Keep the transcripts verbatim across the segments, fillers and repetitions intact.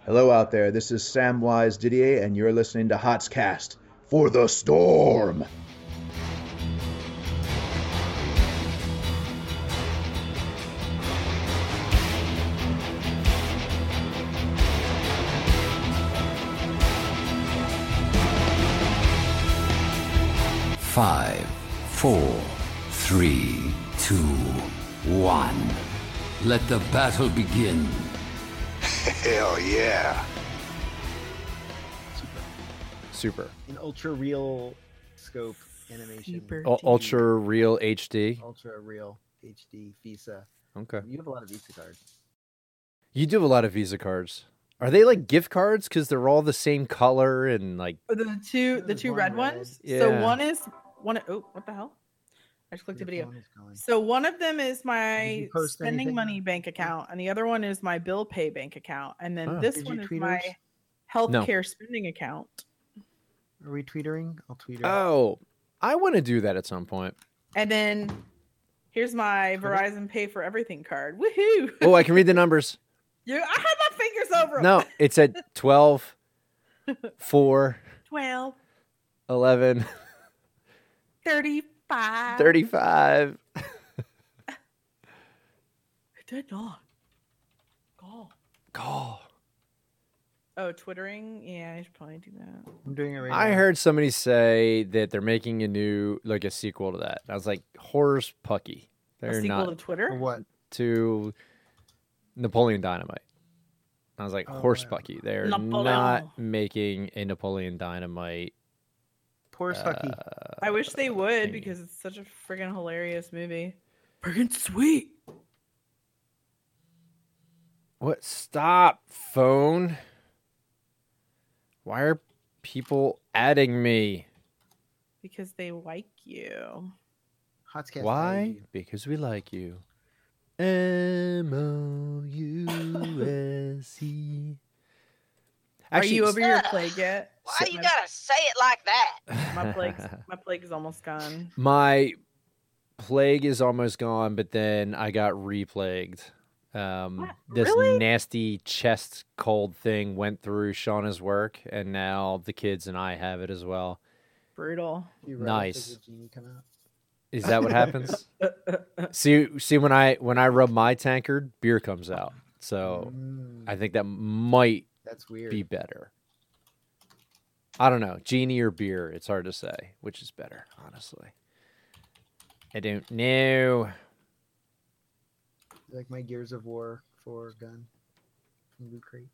Hello out there, this is Samwise Didier, and you're listening to Hotscast for the Storm. Five, four, three, two, one. Let the battle begin. Hell yeah. Super. An ultra real scope animation. Super. U- ultra real H D. Ultra real H D Visa. Okay. You have a lot of Visa cards. You do have a lot of Visa cards. Are they like gift cards because they're all the same color and like? The two, the There's two one red red. ones. Yeah. So one is one. Oh, what the hell? I just clicked Your the video. phone is going. So one of them is Did my you post spending anything? money bank account, and the other one is my bill pay bank account, and then Oh. this Did one you is tweet my ours? healthcare spending account. Are we tweetering? I'll tweet her. Oh, I want to do that at some point. And then here's my Twitter? Verizon Pay for Everything card. Woohoo! Oh, I can read the numbers. You, I had my fingers over 'em. No, it's at twelve, four, twelve, eleven, thirty-five. thirty-five. I did not. Call. Call. Oh, twittering? Yeah, I should probably do that. I'm doing it right I now. heard somebody say that they're making a new, like a sequel to that. I was like, horrors pucky. A They're sequel not to Twitter? For what? to Napoleon Dynamite. I was like, Oh, horse wow. pucky. They're Napoleon. not making a Napoleon Dynamite. Poor Sucky. uh, I wish they would thing. because it's such a friggin' hilarious movie. Friggin' sweet. What? Stop, phone. Why are people adding me? Because they like you. Hotscast. Why? I D. Because we like you. M O U S E. Are you over your plague yet? Why you gotta say it like that? My plague's my plague is almost gone. My plague is almost gone, but then I got replagued. Um, What? this Really? nasty chest cold thing went through Shauna's work, and now the kids and I have it as well. Brutal. You read it, Nice. does the genie come out? Is that what happens? see, see when I when I rub my tankard, beer comes out. So Mm, I think that might that's weird. be better. I don't know, genie or beer. It's hard to say which is better, honestly. I don't know. Like my Gears of War four gun from Loot Crate.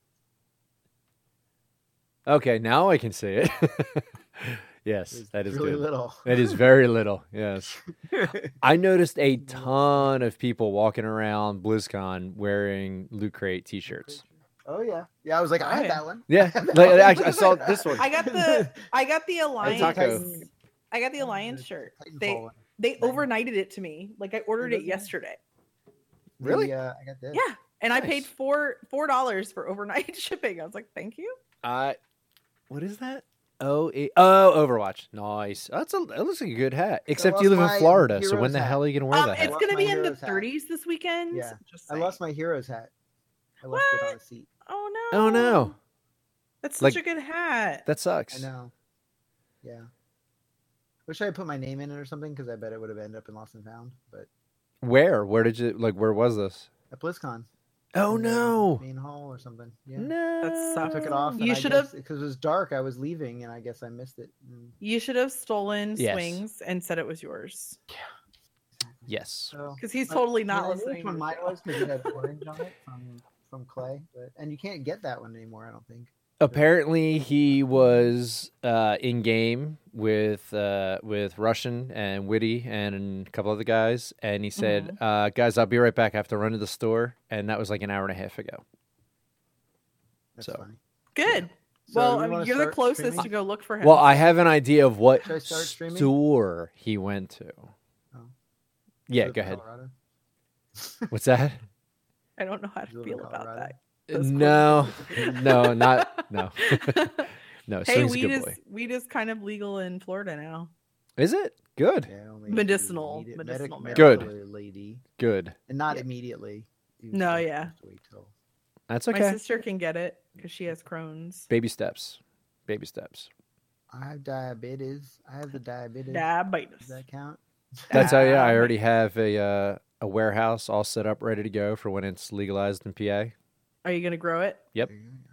Okay, now I can see it. Yes, It's that is really good. little. It is very little. Yes, I noticed a ton of people walking around BlizzCon wearing Loot Crate T-shirts. Oh yeah, yeah. I was like, I Oh, had yeah. that one. Yeah, like, actually, I saw this one. I got the I got the alliance. Taco. I got the alliance shirt. They Titanfall one. they overnighted it to me. Like I ordered it yesterday. Really? The, uh, I got this. Yeah, and I paid Nice. four four dollars for overnight shipping. I was like, thank you. I, what is that? Oh, it, oh, Overwatch. Nice. That's a. That looks like a good hat. Except you lost live in my Florida, so Heroes when the hat. hell are you gonna wear Um, that? it's lost gonna my be in the Heroes hat. thirties this weekend. Yeah. Just I saying. lost my hero's hat. I left it on What? a seat. Oh no. Oh no, That's Like- such a good hat. that sucks. I know. Yeah. Wish I had put my name in it or something because I bet it would have ended up in Lost and Found. But Where? Where did you like? Where was this? at BlizzCon. Oh in the no. Main hall or something. Yeah. No. That I sucks. took it off. You should have- because it was dark. I was leaving, and I guess I missed it. Mm. You should have stolen Yes. swings and said it was yours. Yes. So Because he's I- totally I not knew listening. Which to one the mine show. was because it had orange on it from from Clay, but and you can't get that one anymore. I don't think. Apparently, he was uh, in game with uh, with Russian and Witty and a couple other guys, and he said, Mm-hmm. uh, "Guys, I'll be right back. I have to run to the store," and that was like an hour and a half ago. That's So- funny. Good. So well, you I mean, wanna you're the start closest streaming? to go look for him. Well, I have an idea of what Should I start streaming? store he went to. Oh. Yeah, Live go in ahead. Colorado? What's that? I don't know how You to live in feel about Colorado? that. Those No, close. no, not no, no. Hey, Swing's a weed good is boy. weed is kind of legal in Florida now. Is it good? Yeah, only if you Medicinal- need it medicinal medic- Good. medically, lady, Good. and not Yeah. immediately. You No, still yeah. have to wait till That's My okay. sister can get it because she has Crohn's. Baby steps. Baby steps. I have diabetes. I have the diabetes. Does Diabetes. that count? That's how. Yeah, I Diabetes. already have a uh, a warehouse all set up, ready to go for when it's legalized in P A. Are you gonna grow it? Yep.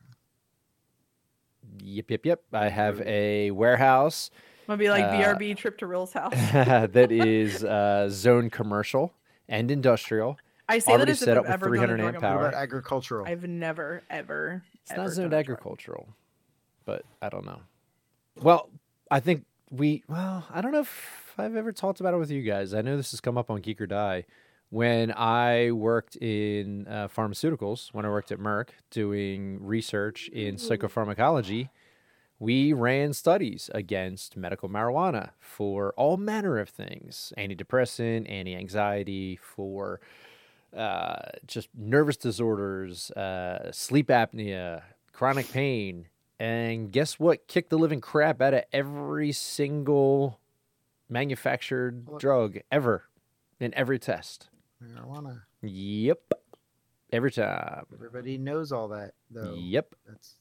Yep. Yep. Yep. I have a warehouse Might be like Uh, B R B trip to Rill's house. that is uh, zone commercial and industrial. I say already that as if set I've up with ever three done a hundred drug amp on What power. my about agricultural? I've never, ever. It's ever not zoned done a drug. agricultural, but I don't know. Well, I think we. Well, I don't know if I've ever talked about it with you guys. I know this has come up on Geek or Die. When I worked in uh, pharmaceuticals, when I worked at Merck doing research in psychopharmacology, we ran studies against medical marijuana for all manner of things: antidepressant, anti-anxiety, for uh, just nervous disorders, uh, sleep apnea, chronic pain. And guess what? Kicked the living crap out of every single manufactured drug ever in every test. Marijuana. Yep. Every time. Everybody knows all that, though. Yep. That's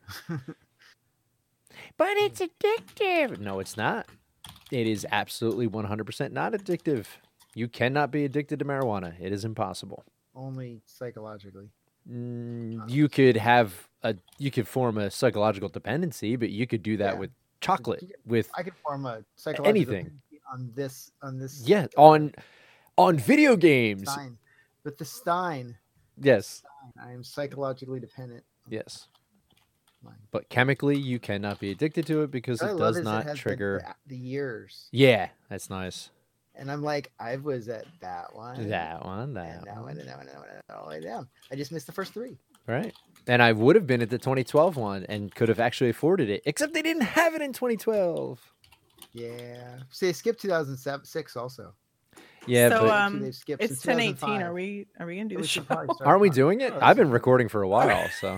But it's addictive. No, it's not. It is absolutely one hundred percent not addictive. You cannot be addicted to marijuana. It is impossible. only psychologically. Mm, you could have a, you could form a psychological dependency, but you could do that Yeah. with chocolate, You could- with I could form a psychological Anything. dependency on this on this yeah, on on video games. Stein. With the Stein, Yes, I am psychologically dependent. on yes. mine. But chemically, you cannot be addicted to it because What I it love does is not has the- trigger. the, the years, Yeah, that's nice. and I'm like, I was at that one, That one, that and that one. one, and that one, and that one, and all the way down. I just missed the first three. Right. And I would have been at the twenty twelve one and could have actually afforded it, except they didn't have it in twenty twelve. Yeah. See, they skipped two thousand six also. Yeah, So, but um, they've skipped It's since ten two eighteen. thousand five. Are we? Are we gonna do We the should show? probably start aren't we on- doing it? Oh, I've been that's- recording for a while, so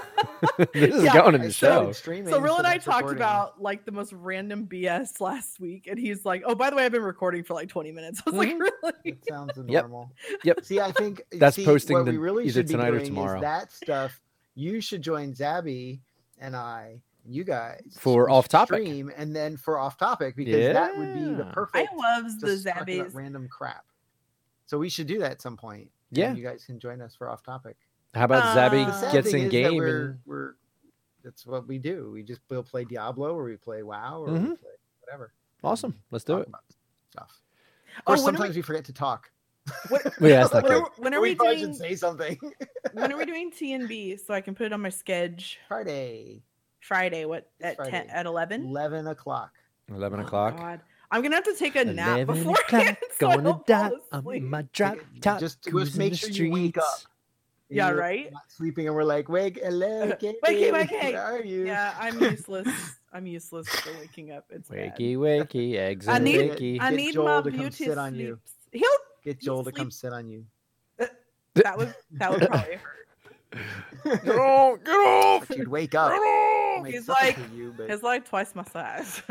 this is Yeah, going in I the started show. streaming, So Real and I that's talked recording. about like the most random B S last week, and he's like, "Oh, by the way, I've been recording for like twenty minutes." I was like, Mhm. "Really?" It sounds Yep. normal. Yep. See, I think That's see, posting what the- we really either should be tonight or doing tomorrow. Is that stuff. You should join Zabby and I, you guys, For we Off should Topic. stream, and then for off topic because that would be the Yeah. I perfect. loves the just talking about Zabbies. random crap. So we should do that at some point. and Yeah. you guys can join us for off topic. How about Uh, Zabby The sad gets thing in is that game? We're, And... we're that's what we do. We just we'll play Diablo or we play WoW or we Mhm. play whatever. Awesome. Let's do Talk it. about stuff. Of Oh, course, when are sometimes we... forget to talk. What, Yeah, that's not when, good. are, when are we we probably doing? should say something. When are we doing T and B so I can put it on my schedule? Friday, Friday, what This at Friday. ten at eleven? eleven o'clock. Eleven Oh, o'clock. God. I'm gonna have to take a nap Eleven before o'clock. so I Going to don't die. fall I'm asleep. in my drop Take it- top. just- just cruising make the sure you wake up. streets. And Yeah, you're right? Not sleeping, and we're like, wake, hello, Wakey, wakey. where are you? Yeah, I'm useless. I'm useless for waking up. It's bad. Wakey, wakey, eggs I and need- wakey. I Get need Joel my to come beauty sit on you. sleeps. He'll Get Joel to sleep- come sit on you. that would that would probably hurt. Get off! Get off! But you'd wake up. Get off! Might He's suffocate like- you, but He's like twice my size.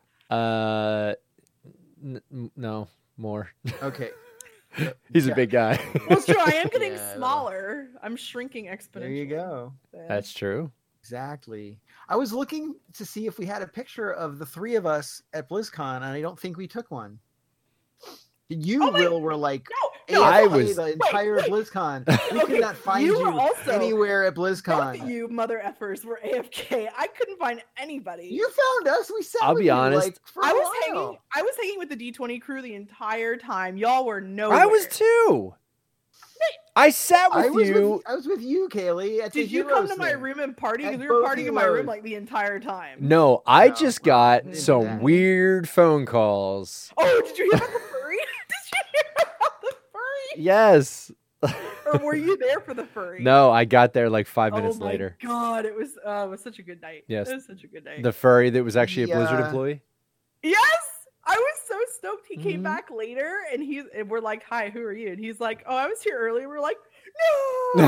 Uh, n- n- no, more. okay. He's Yeah. a big guy. Well, it's true. I am getting Yeah, smaller. I'm shrinking exponentially. There you go. Yeah. That's true. Exactly. I was looking to see if we had a picture of the three of us at BlizzCon, and I don't think we took one. You, Oh my- Will, were like no, no. I A F K was- the entire wait. BlizzCon. We Okay, could not find you you, were also- anywhere at Both BlizzCon. of you mother effers were A F K. I couldn't find anybody. You found us. We sat I'll with be you, honest. Like, for I a was while. hanging. I was hanging with the D twenty crew the entire time. Y'all were nowhere. I was too. I sat I with was you. with I was with you, Kaylee. At Did the you come Heroes to my thing. room and party? At Because we were both partying in my room Heroes. like the entire time. No, I No, just well, got didn't some do that. weird phone calls. Oh, did you hear about the furry? Did you hear about the furry? Yes. Or were you there for the furry? No, I got there like five minutes oh my later. God, it was uh, it was such a good night. Yes. It was such a good night. The furry that was actually a Blizzard Yeah. employee. Yes, I was so stoked. He came Mhm. back later, and he's and we're like, "Hi, who are you?" And he's like, "Oh, I was here early." We're like, "No."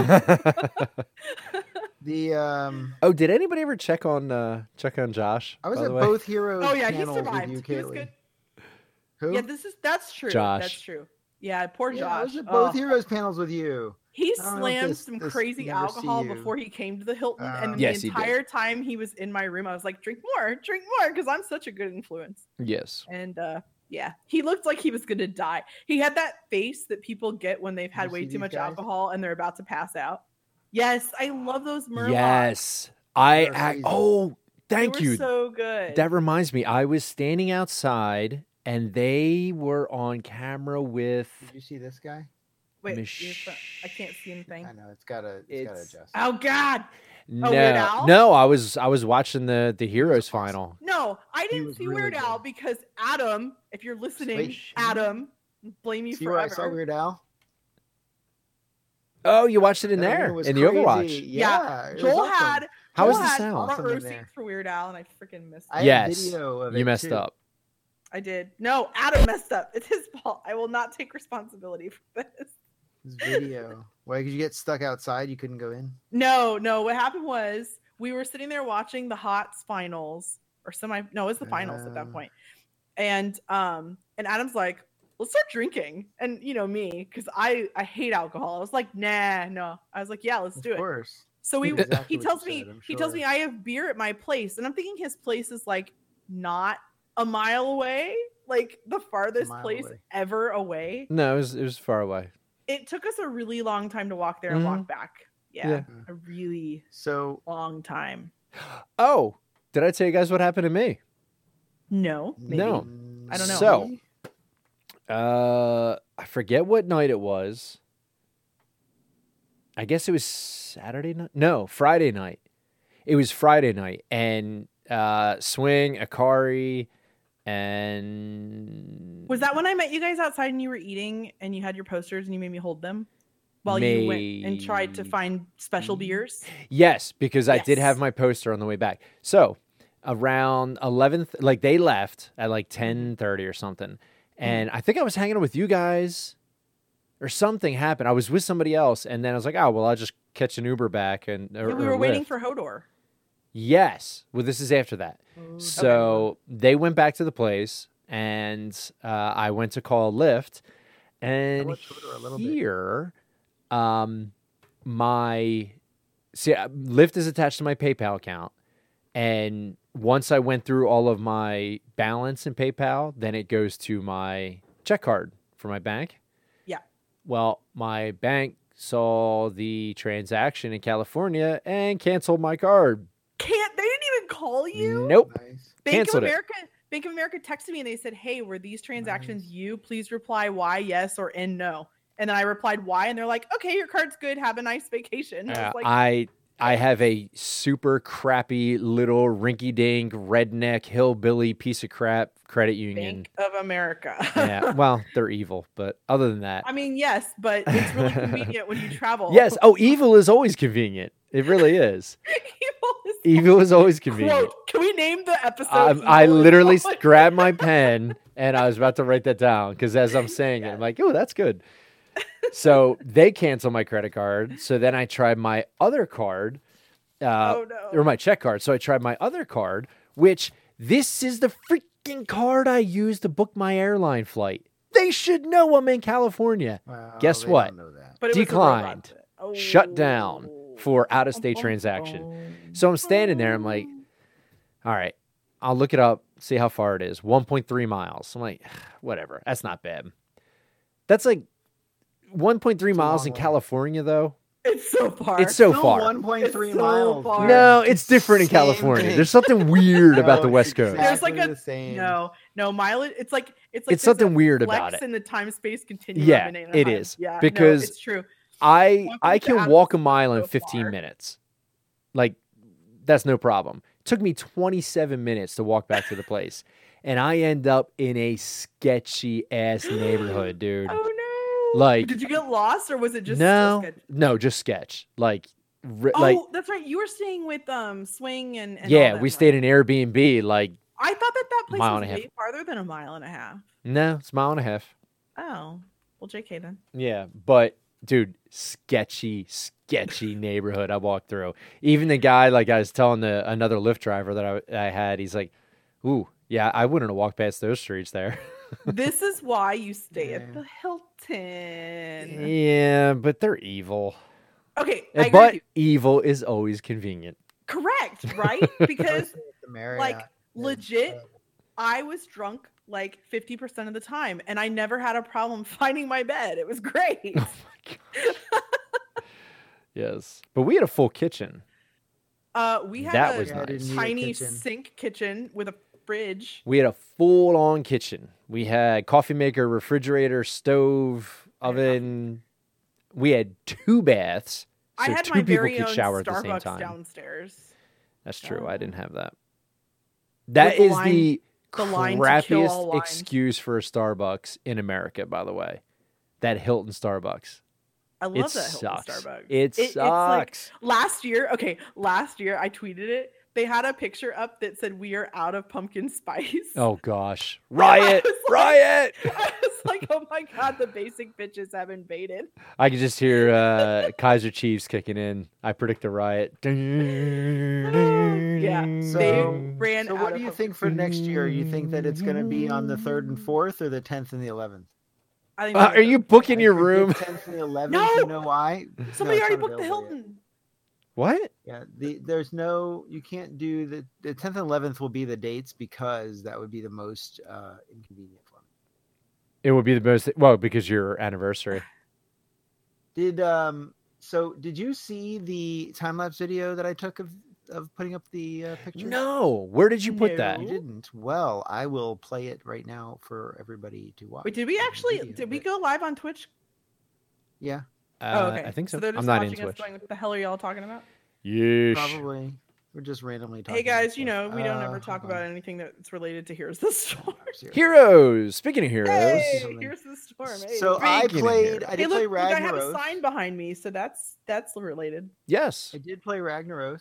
The um, Oh, did anybody ever check on uh check on Josh? I was by at the way? both Heroes Oh yeah, he panels with survived. you, He was Kaylee. good. Who? Yeah, this is that's true. Josh. That's true. Yeah, poor Yeah, I Josh. was at both Oh. Heroes panels with you. He I don't know if slammed this- some this crazy never see alcohol you. before he came to the Hilton, Uh, and then Yes, the he did. entire time he was in my room, I was like, "Drink more, drink more," because I'm such a good influence. Yes. And uh, yeah, he looked like he was gonna die. He had that face that people get when they've had you way see too these much guys? alcohol and they're about to pass out. Yes, I love those Murlocs. Yes. I They're act, amazing. oh, They thank were you. so good. That reminds me, I was standing outside and they were on camera with Did you see this guy? Wait, Mich- your phone- I can't see anything. I know it's gotta it's, gotta It's- adjust. Oh God! no, Weird Al? no, I was I was watching the the Heroes awesome. final. No, I didn't was see really Weird Al good. because Adam, if you're listening, Wait. Adam, blame you See where I forever. saw Weird Al? Oh, you watched it in That there was in the crazy. Overwatch. Yeah, it was Joel awesome. had How Joel was the had sound? front Awesome in row there. seats for Weird Al, and I freaking missed it. I have Yes, video of you it, messed too. up. I did. No, Adam messed up. It's his fault. I will not take responsibility for this. This video. Why? Because you get stuck outside, you couldn't go in. No, no. What happened was we were sitting there watching the Hots finals or semi. No, it was the finals at that Uh. point. And um, and Adam's like, "Let's start drinking." And you know me, because I I hate alcohol. I was like, "Nah, no." I was like, "Yeah, let's Of do it." course. So we Exactly he what tells you me said, I'm he tells sure. me I have beer at my place, and I'm thinking his place is like not a mile away, like the farthest mile place away. ever away. No, it was it was far away. It took us a really long time to walk there and Mhm. walk back. Yeah, Yeah. a really So long time. Oh, did I tell you guys what happened to me? No, maybe No. I don't know. So, uh, I forget what night it was. I guess it was Saturday night. No, Friday night. It was Friday night, and uh, Swing, Akari, and was that when I met you guys outside and you were eating and you had your posters and you made me hold them while you went and tried to May- find special beers? Yes, because I did Yes. have my poster on the way back. So around eleventh, like they left at like ten thirty or something, and I think I was hanging out with you guys, or something happened. I was with somebody else, and then I was like, oh well, I'll just catch an Uber back, and or, Yeah, we or were waiting Lyft. for Hodor. Yes. Well, this is after that. So they went back to the place, and uh, I went to call Lyft, and watched Hodor a little bit. here, um, my see, uh, Lyft is attached to my PayPal account, and once I went through all of my balance in PayPal, then it goes to my check card for my bank. Yeah. Well, my bank saw the transaction in California and canceled my card. Can't they didn't even call you? Nope. Nice. Bank Canceled of it. America Bank of America texted me and they said, "Hey, were these transactions you? Please reply Y yes or N no." And then I replied Y, and they're like, "Okay, your card's good. Have a nice vacation." I Yeah, was like, I I have a super crappy little rinky-dink redneck hillbilly piece of crap credit union. Bank of America. Yeah, well, they're evil, but other than that, I mean, yes, but it's really convenient when you travel. yes. Oh, evil is always convenient. It really is. Evil is Evil is always convenient. Quote, can we name the episode? Um, Evil I is literally always- grabbed my pen and I was about to write that down because as I'm saying it, I'm like, oh, that's good. So they canceled my credit card. So then I tried my other card, uh, Oh, no. or my check card. So I tried my other card, which this is the freaking card I used to book my airline flight. They should know I'm in California. Well, Guess they what? don't know that. But it was a robot Declined. bit. Oh. Shut down for out of state transaction. So I'm standing there. I'm like, all right, I'll look it up, see how far it is. one point three miles. I'm like, whatever. That's not bad. That's like one point three It's a miles long in way. California, though. It's so far. It's so Still far. one point three It's so miles. far. dude. No, it's different in Same California. thing. There's something weird about No, the West it's Coast. There's like exactly a the same. no, no mileage. It's like it's like It's there's a something weird flex about it. in the time space continuum. Yeah, in it Anaheim. is, Yeah, because no, it's true. I Walking I to can Adams walk a is mile in so fifteen far. minutes. Like, that's no problem. It took me twenty-seven minutes to walk back to the place. And I end up in a sketchy ass neighborhood, dude. Oh no! Like- did you get lost or was it just no, just good? no, just sketch. Like, ri- Oh, like that's right. You were staying with um Swing and, and yeah, all them, we stayed right? in Airbnb. Like, I thought that that place mile was and a half. way farther than a mile and a half. no, it's a mile and a half. Oh, well, J K then. Yeah, but dude, sketchy, sketchy neighborhood I walked through. Even the guy, like I was telling the another Lyft driver that I, I had, he's like, "Ooh, yeah, I wouldn't have walked past those streets there." This is why you stay Yeah. at the Hilton. Yeah, but they're evil. Okay, I agree But with you. evil is always convenient. Correct, right? Because The Marriott like is, legit, uh, I was drunk like fifty percent of the time, and I never had a problem finding my bed. It was great. Oh my gosh. Yes, but we had a full kitchen. Uh, we had That a was Yeah, I didn't nice. need a tiny kitchen. sink kitchen with a fridge. We had a full-on kitchen. We had coffee maker, refrigerator, stove, oven. We had two baths, so I had two my people very could own shower at the same Starbucks time. downstairs. That's true. I didn't Oh. have that. That the is line- the the line to kill all crappiest wine. excuse for a Starbucks in America, by the way. That Hilton Starbucks. I love It that Hilton sucks. Starbucks. It It's like sucks. last year. Okay, last year I tweeted it. They had a picture up that said "We are out of pumpkin spice." Oh gosh. Riot! I was like- Riot! I was like, "Oh my god, the basic bitches have invaded." I can just hear uh, Kaiser Chiefs kicking in. I predict a riot. Yeah, So- they ran. So out what of do you pumpkin- think for next year? You think that it's going to be on the third and fourth, or the tenth and the eleventh? I think Uh, are you booking your room? tenth and the eleventh. No! You know why? Somebody No, it's already not booked the available yet. Hilton. What? Yeah, the there's no you can't do the the tenth and eleventh will be the dates because that would be the most uh, inconvenient for me. It would be the most well because your anniversary. Did um so did you see the time lapse video that I took of of putting up the uh, picture? No. Where did you put that? You didn't. Well, I will play it right now for everybody to watch. Wait, did we the actually? video, Did we but- go live on Twitch? Yeah, oh, Uh, okay. I think so. they're just I'm not in watching us Twitch. going, "What the hell are y'all talking about?" Yeesh. probably. We're just randomly talking. Hey about guys, you stuff. know we don't Uh, ever talk hold on. about anything that's related to Here's the Storm. Heroes. Speaking of heroes. Hey, Something. Here's the Storm. Hey. So I Speaking of played. heroes. I hey, did play look, look, I have a Ragnaros. sign behind me, so that's that's related. Yes. I did play Ragnaros.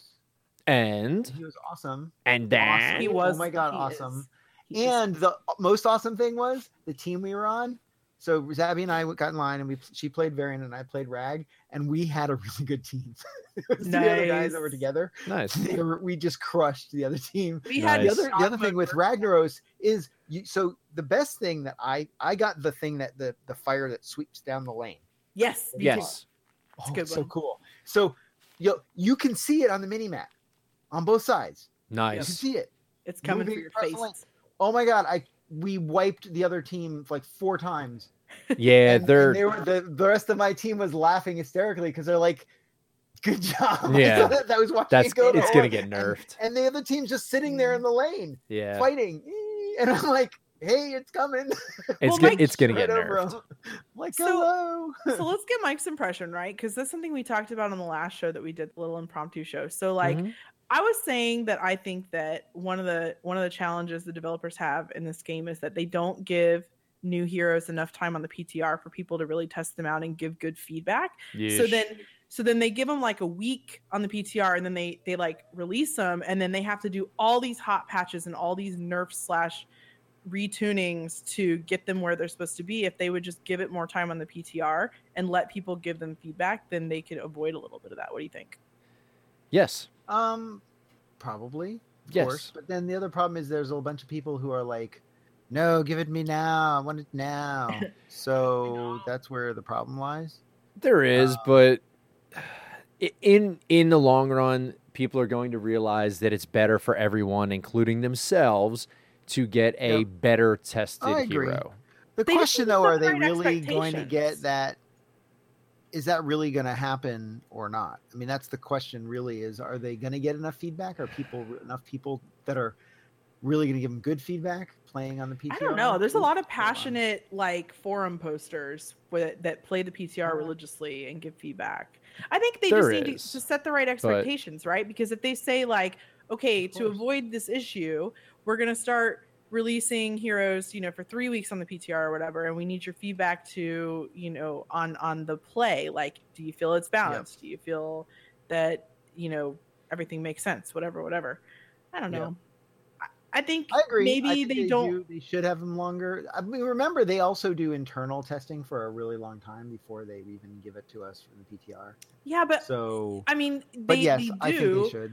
And He was awesome. and Awesome. then He was. Oh my god, he awesome! is. He is. And the most awesome thing was the team we were on. So Zabby and I got in line, and we she played Varian, and I played Rag, and we had a really good team. It was the other guys that were Nice. together. nice. They were, we just crushed the other team. we had The Nice. other the other thing with Ragnaros is you. So the best thing that I I got the thing that the the fire that sweeps down the lane. Yes. me too. Yes. Oh, a good so one. cool. So you you can see it on the mini map on both sides. You can Nice. see it. It's coming Moving for your across face. the lane. Oh my god! I we wiped the other team like four times. Yeah, and, they're and they were the, the rest of my team was laughing hysterically because they're like, "Good job!" Yeah. that was watching that's it go. the it's whole- gonna get and- nerfed. And, the other team's just sitting there in the lane Yeah. fighting, and I'm like, "Hey, it's coming!" It's Well, gonna Mike, it's gonna Right get over nerfed. 'em. Like, So- hello. So let's get Mike's impression, right? Because that's something we talked about on the last show that we did, the little impromptu show. So like Mhm. I was saying that I think that one of the one of the challenges the developers have in this game is that they don't give new heroes enough time on the P T R for people to really test them out and give good feedback. So Yeesh. then so then they give them like a week on the P T R and then they they like release them and then they have to do all these hot patches and all these nerfs slash retunings to get them where they're supposed to be. If they would just give it more time on the P T R and let people give them feedback, then they could avoid a little bit of that. What do you think? Yes. Um, probably. Of Yes. course. But then the other problem is there's a bunch of people who are like, "No, give it me now. I want it now." So that's where the problem lies. There is, Um, but i- in in the long run, people are going to realize that it's better for everyone, including themselves, to get a Yep. better tested I agree. hero. The They just question, need to though, set are the they right really going to get expectations. that? Is that really going to happen or not? I mean, that's the question. Really, is are they going to get enough feedback? Are people enough people that are really going to give them good feedback playing on the P T R? I don't know. There's a lot of Hold on. passionate like forum posters with, that play the P T R Uh, religiously and give feedback. I think they There just need to, is, to set the right expectations, right? Because if they say like, okay, to course. avoid this issue, we're gonna start releasing heroes, you know, for three weeks on the P T R or whatever, and we need your feedback to, you know, on on the play. Like, do you feel it's balanced? Do you feel that you know everything makes sense? Whatever, whatever. I don't Yep. know. I, I think I agree. maybe I think they, don't. do- they should have them longer. I mean, remember they also do internal testing for a really long time before they even give it to us for the P T R. Yeah, but So, I mean, they, but yes, they I think do. they should.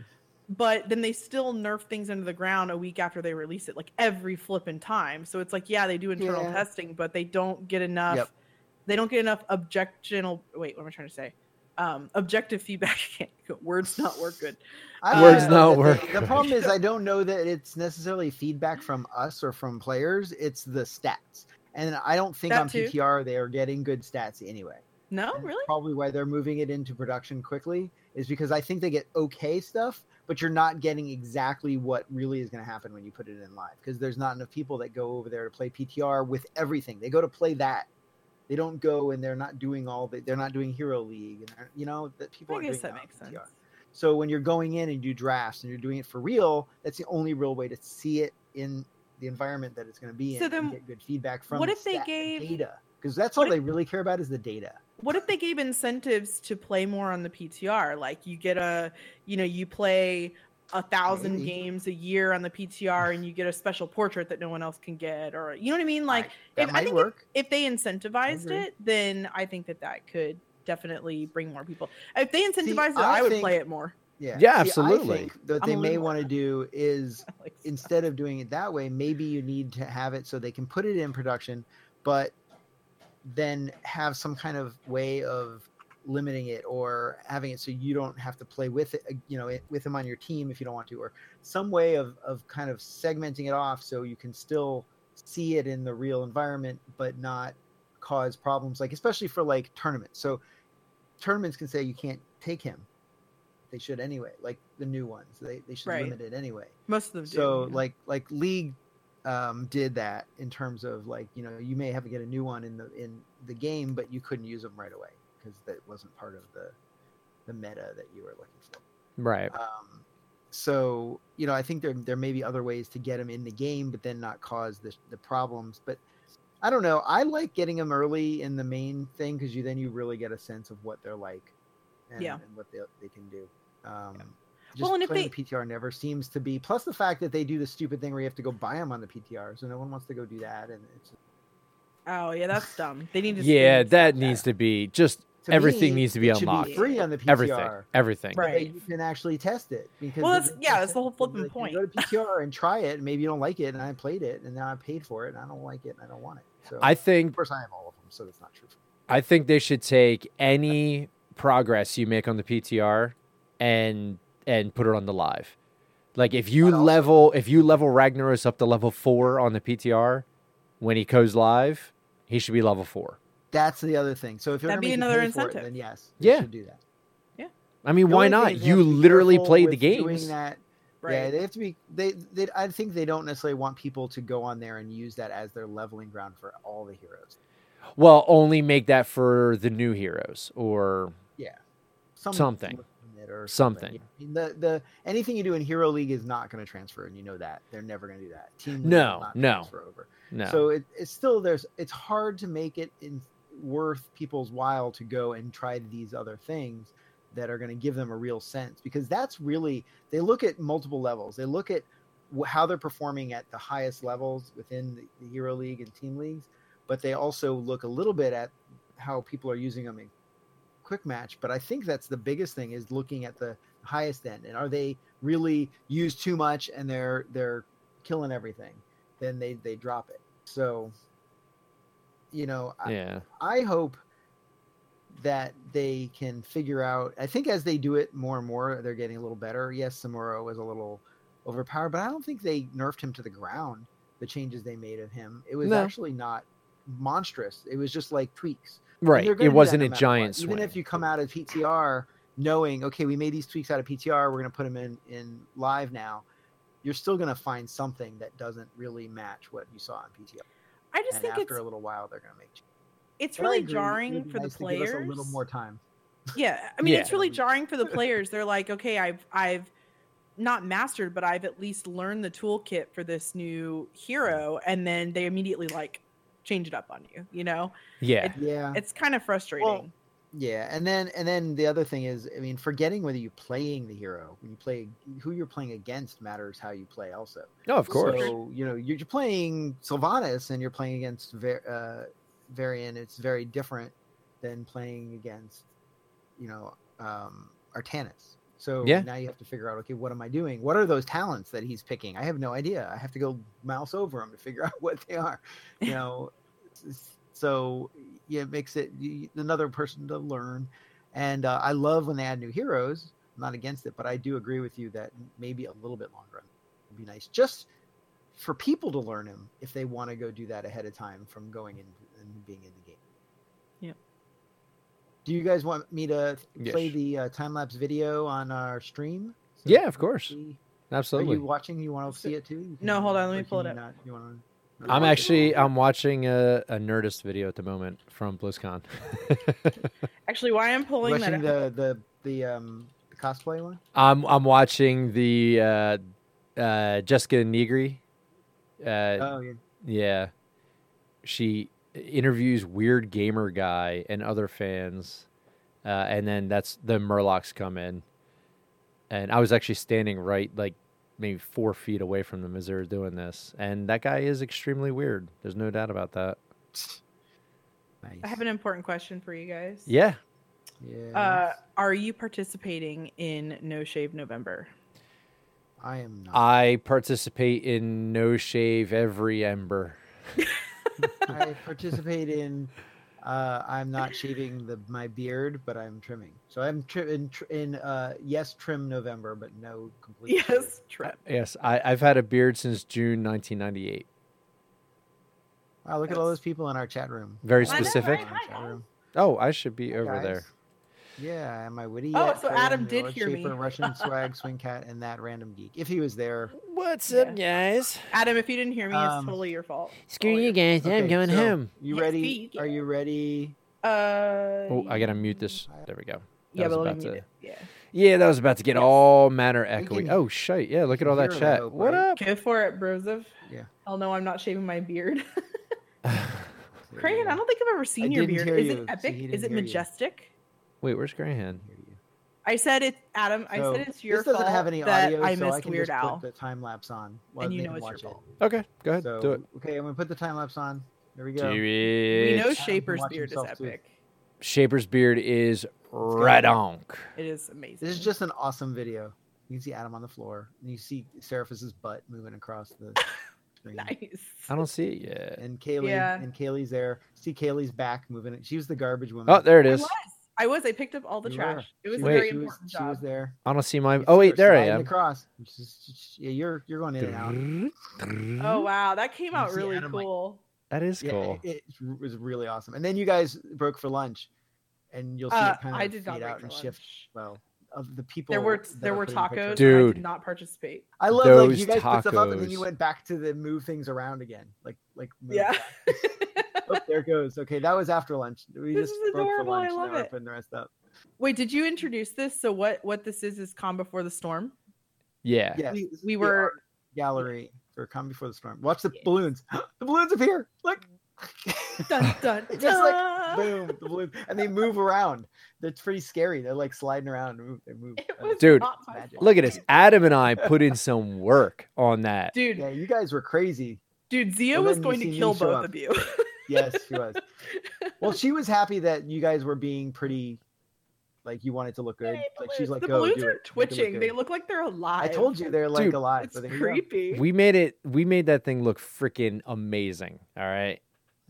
but then they still nerf things into the ground a week after they release it, like every flipping time. So it's like, yeah, they do internal Yeah. testing, but they don't get enough. Yep. They don't get enough objectional. Wait, what am I trying to say? Um, objective feedback. I can't, words not work good. I Uh, Words don't know not that work they- The good. problem is I don't know that it's necessarily feedback from us or from players. It's the stats. And I don't think That on too. P T R they are getting good stats anyway. No, And really? Probably why they're moving it into production quickly is because I think they get okay stuff, but you're not getting exactly what really is going to happen when you put it in live because there's not enough people that go over there to play P T R with everything. They go to play that. They don't go and they're not doing all the, they're not doing Hero League and they're- you know that people I are guess doing that makes on sense. P T R. So when you're going in and you do drafts and you're doing it for real, that's the only real way to see it in the environment that it's going to be So in then and get good feedback from what the if they stat- gave- data because that's all what they if- really care about is the data. What if they gave incentives to play more on the P T R? Like you get a, you know, you play a thousand Maybe. games a year on the P T R and you get a special portrait that no one else can get, or you know what I mean? Like that if, I might think work. If, if they incentivized agree. it, then I think that that could definitely bring more people. If they See, incentivized it, I I would think- play it more. Yeah, Yeah, See, absolutely. I think what I'm they a may little- want to do is Like, instead of doing it that way, maybe you need to have it so they can put it in production, but then have some kind of way of limiting it or having it so you don't have to play with it, you know, it, with them on your team if you don't want to, or some way of, of kind of segmenting it off so you can still see it in the real environment, but not cause problems, like especially for like tournaments. So tournaments can say you can't take him. They should anyway, like the new ones. They they should Right. limit it anyway. most of them do. So yeah. like like League um, did that in terms of like, you know, you may have to get a new one in the in the game, but you couldn't use them right away because that wasn't part of the the meta that you were looking for. Right. Um, so you know, I think there there may be other ways to get them in the game, but then not cause the the problems. But I don't know. I like getting them early in the main thing because you then you really get a sense of what they're like, and, Yeah. and what they they can do. Um, Just Well, and if playing they- the P T R never seems to be. Plus the fact that they do the stupid thing where you have to go buy them on the P T R, so no one wants to go do that, and it's oh yeah, that's dumb. They need to. Yeah, stop that needs to be just to everything me, needs to be it should unlocked. Be free on the P T R. Everything. Everything. Right. That you can actually test it because Well, it- that's- it- yeah, it- that's the whole flipping like, you point. Go to P T R and try it. And maybe you don't like it, and I played it, and now I paid for it, and I don't like it, and I don't want it. So I of think course I have all of them, so that's not true. For me. I think they should take any progress you make on the P T R and and put it on the live. Like if you But also- level if you level Ragnaros up to level four on the P T R, when he goes live, he should be level four. That's the other thing. So if you're That'd gonna be make you another pay for it, incentive. then yes, you Yeah. should do that. I mean, The why only thing not? is they You have to be literally careful played the with games. Doing that, yeah, Right. they have to be. They, they, I think they don't necessarily want people to go on there and use that as their leveling ground for all the heroes. Well, only make that for the new heroes or Some Something. limit or Something. Yeah. I mean, The the anything you do in Hero League is not going to transfer, and you know that they're never going to do that. Team League No, will not no. transfer over. no. So it, it's still there's it's hard to make it in, worth people's while to go and try these other things that are going to give them a real sense, because that's really, they look at multiple levels. They look at wh- how they're performing at the highest levels within the, the Hero League and team leagues, but they also look a little bit at how people are using them in quick match. But I think that's the biggest thing, is looking at the highest end, and are they really used too much and they're they're killing everything, then they they drop it. So you know, I, yeah. I hope that they can figure out, I think as they do it more and more, they're getting a little better. Yes, Samuro was a little overpowered, but I don't think they nerfed him to the ground, the changes they made of him. It was No. actually not monstrous. It was just like tweaks. Right. They're gonna It do that wasn't no a matter giant what. Even swing. if you come out of P T R knowing, okay, we made these tweaks out of P T R, we're going to put them in, in live now, you're still going to find something that doesn't really match what you saw on P T R. I just And think after it's a little while, they're going to make changes. it's But I really agree, jarring it'd be for the nice to give us players. a little more time. Yeah, I mean, Yeah. it's really jarring for the players. They're like, okay, I've I've not mastered, but I've at least learned the toolkit for this new hero, and then they immediately like change it up on you. You know, Yeah. Yeah. it's kind of frustrating. Well, Yeah, and then and then the other thing is, I mean, forgetting whether you're playing the hero, when you play, who you're playing against matters how you play also. Oh, of course. So, you know, you're, you're playing Sylvanas and you're playing against Var- uh, Varian. It's very different than playing against, you know, um, Artanis. So Yeah. now you have to figure out, okay, what am I doing? What are those talents that he's picking? I have no idea. I have to go mouse over them to figure out what they are. You know, so yeah, it makes it another person to learn. And uh, I love when they add new heroes. I'm not against it, but I do agree with you that maybe a little bit longer would be nice, just for people to learn him if they want to go do that ahead of time from going in and being in the game. Yep. Do you guys want me to play Yes. the uh, time lapse video on our stream? So Yeah, you of can course. see- Absolutely. Are you watching? You want to see it too? You No, can- hold on, let or me can pull it you up. not- you wanna- I'm actually I'm watching a, a Nerdist video at the moment from BlizzCon. Actually, why I'm pulling that watching up, the the the um the cosplay one. I'm I'm watching the uh, uh, Jessica Negri. Uh, Oh yeah. yeah, she interviews Weird Gamer Guy and other fans, uh, and then that's the Murlocs come in, and I was actually standing right like maybe four feet away from them as they were doing this, and that guy is extremely weird. There's no doubt about that. Nice. I have an important question for you guys. Yeah, Yeah. Uh, are you participating in No Shave November? I am not. I participate in No Shave Every Ember. I participate in. Uh, I'm not shaving the my beard, but I'm trimming. So I'm tri- in, tr- in uh, yes, trim November, but no complete. shave. Yes, Trip. Yes, I, I've had a beard since June nineteen ninety-eight. Wow, look at all those people in our chat room. Very I know, specific. right? In our chat room. Oh, I should be Hi, over guys. there. Yeah, am I witty? Oh, yet? so Craig, Adam did Lord hear me. Schaefer, Russian swag, swing cat, and that random geek. If he was there, What's Yeah. up, guys? Adam, if you didn't hear me, Um, it's totally your fault. Screw All you your- guys. I'm Okay, going so home. You Yes, ready? speak. Are you ready? Uh, Oh, I gotta mute this. There we go. That Yeah, was but let about me to- mute it. Yeah. Yeah, that was about to get Yes. all manner We echoing. can- Oh shit! Yeah, look at can all that hear it, I chat. hope, What right? up? Go for it, Broseph. Yeah. Oh no, I'm not shaving my beard. Craig, Yeah. I don't think I've ever seen I your didn't beard. hear Is you, it so epic? he Is didn't it hear you. majestic? Wait, where's Grahan? I said it, Adam. I So, said it's your this doesn't fault have any that audio, I so missed I can Weird just Al, put the time lapse on. while and you they know can it's your watch it. fault. Okay, go ahead. So Do it. okay, I'm gonna put the time lapse on. There we Do go. it. We know can Shaper's watch beard is himself, too. epic. Shaper's beard is go. red onk. It is amazing. This is just an awesome video. You can see Adam on the floor, and you see Seraphis's butt moving across the screen. nice. I don't see it yet. And Kaylee, Yeah. and Kaylee's there. See Kaylee's back moving. She was the garbage woman. Oh, there it I is. was. I was. I picked up all the You trash. were. It was She a Wait. very she was, important she job. was there. I don't see my. You Oh see wait, her there I sliding am. Across. Yeah, you're you're going in and out. Oh wow, that came You out see really Adam, like- cool. That is Yeah, cool. it, it was really awesome. And then you guys broke for lunch, and you'll see Uh, it kind of I did not fade break out for and lunch. shift. Well, of the people There were that there are were putting pictures tacos. up. and I Dude. did not participate. I love like Those you guys put stuff up and then tacos. you went back to the move things around again. Like like move Yeah. back. Oh, there it goes. Okay, that was after lunch. We This just is broke adorable, for I lunch. love now we're it. putting the rest up. Wait, did you introduce this? So what what this is is Calm Before the Storm. Yeah. Yes, We- this is we the were- art gallery for Come Before the Storm. Watch the Yeah. balloons. The balloons appear. Look. Dun, dun, It's just like dun. boom, the balloons, and they move around. That's pretty scary. They're like sliding around. And move, they move. It Uh, was Dude, not my magic. fault. Look at this. Adam and I put in some work on that. dude. Yeah, you guys were crazy. Dude, Zia And was then you going to see me kill show both up. of you. Yes, she was. Well, she was happy that you guys were being pretty, like you wanted to look good. Yay, Like she's balloons. like, the go balloons do are it. Make it look twitching. good." They look like they're I alive. told you they're like Dude, alive. It's but there you go. creepy. We made it. We made that thing look freaking amazing. All right.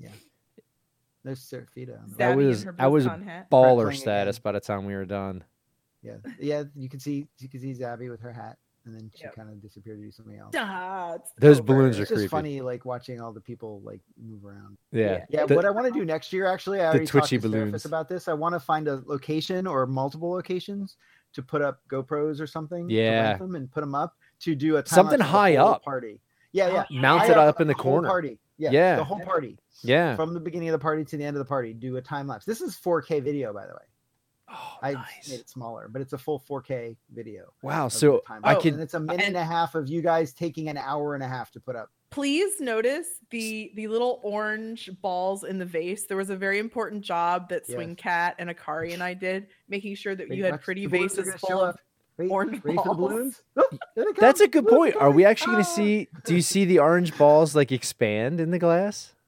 There's Seraphita. On the Zabby That in was her I was BlizzCon hat. baller playing status again. by the time we were done. Yeah, yeah. You can see you can see Zabby with her hat, and then she Yep. kind of disappeared to do something else. Ah, it's Those over. balloons are It's just creepy. funny, like watching all the people like move around. Yeah. Yeah, The- what I want to do next year, actually, I already twitchy talked to Seraphis balloons. about this. I want to find a location or multiple locations to put up GoPros or something. to Yeah. rent them and put them up to do a time Something lapse of the high whole up. party. Yeah, yeah. Mount High it up in the whole corner. Party. Yeah, Yeah. the whole party Yeah. from the beginning of the party to the end of the party. Do a time lapse. This is four K video, by the way. Oh, I nice. made it smaller, but it's a full four K video. Wow. of the So time I lapse. can. and it's a minute and and- a half of you guys taking an hour and a half to put up. Please notice the the little orange balls in the vase. There was a very important job that Yes. Swing Cat and Akari and I did, making sure that you Wait, had watch, pretty the balloons are vases gonna full show of. up. Wait, orange ready for the balls. balloons? Oh, there they That's come. a good Balloons point. Are we coming. actually going to Ah. see? Do you see the orange balls like expand in the glass?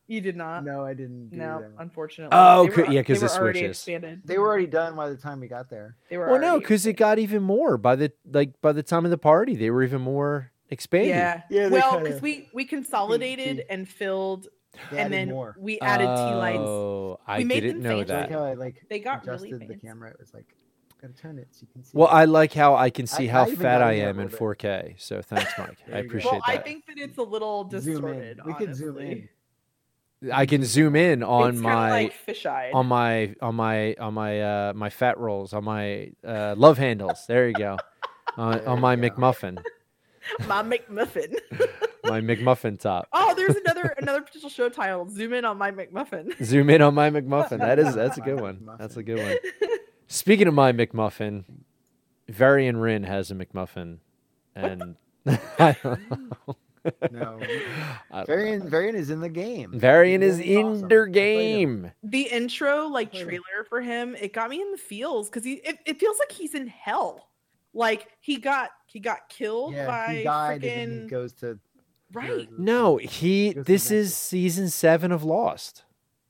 You did not. No, I didn't. Do No, that. unfortunately. Oh, They were- c- yeah, 'cause they it were already switches. expanded. They were already done by the time we got there. They were Well, no, already because it got even more by the like by the time of the party. They were even more expanded. Yeah. Yeah, they well, kinda- because we we consolidated Tea. and filled, They and added then more. we added tea lights. Oh, I We made didn't them know fancy. I like that. how I like They got really adjusted the fancy. camera. It was like, gotta turn it so you can see. Well, it. I like how I can see I- how I even fat got I in there a am in little bit. four K. So thanks, Mike. There I you go. appreciate Well, I that. think that it's a little Zoom in. distorted. We could zoom honestly. in. I can zoom in on it's kinda my like fisheye. on my on my on my uh my fat rolls on my uh love handles. There you go. On, There on you my go. McMuffin, My McMuffin. my McMuffin top. Oh, there's another another potential show title. Zoom in on my McMuffin. Zoom in on my McMuffin. That is that's a good My one. McMuffin. That's a good one. Speaking of my McMuffin, Varian Rin has a McMuffin, and I don't know. No, I don't Varian Varian is in the game. Varian is Varian's in awesome. their I played him. game. The intro like Played him. trailer for him, it got me in the feels because he it, it feels like he's in hell. Like he got he got killed Yeah, by he died and then freaking he goes to right. No, he. Goes to This is Nexus. season seven of Lost.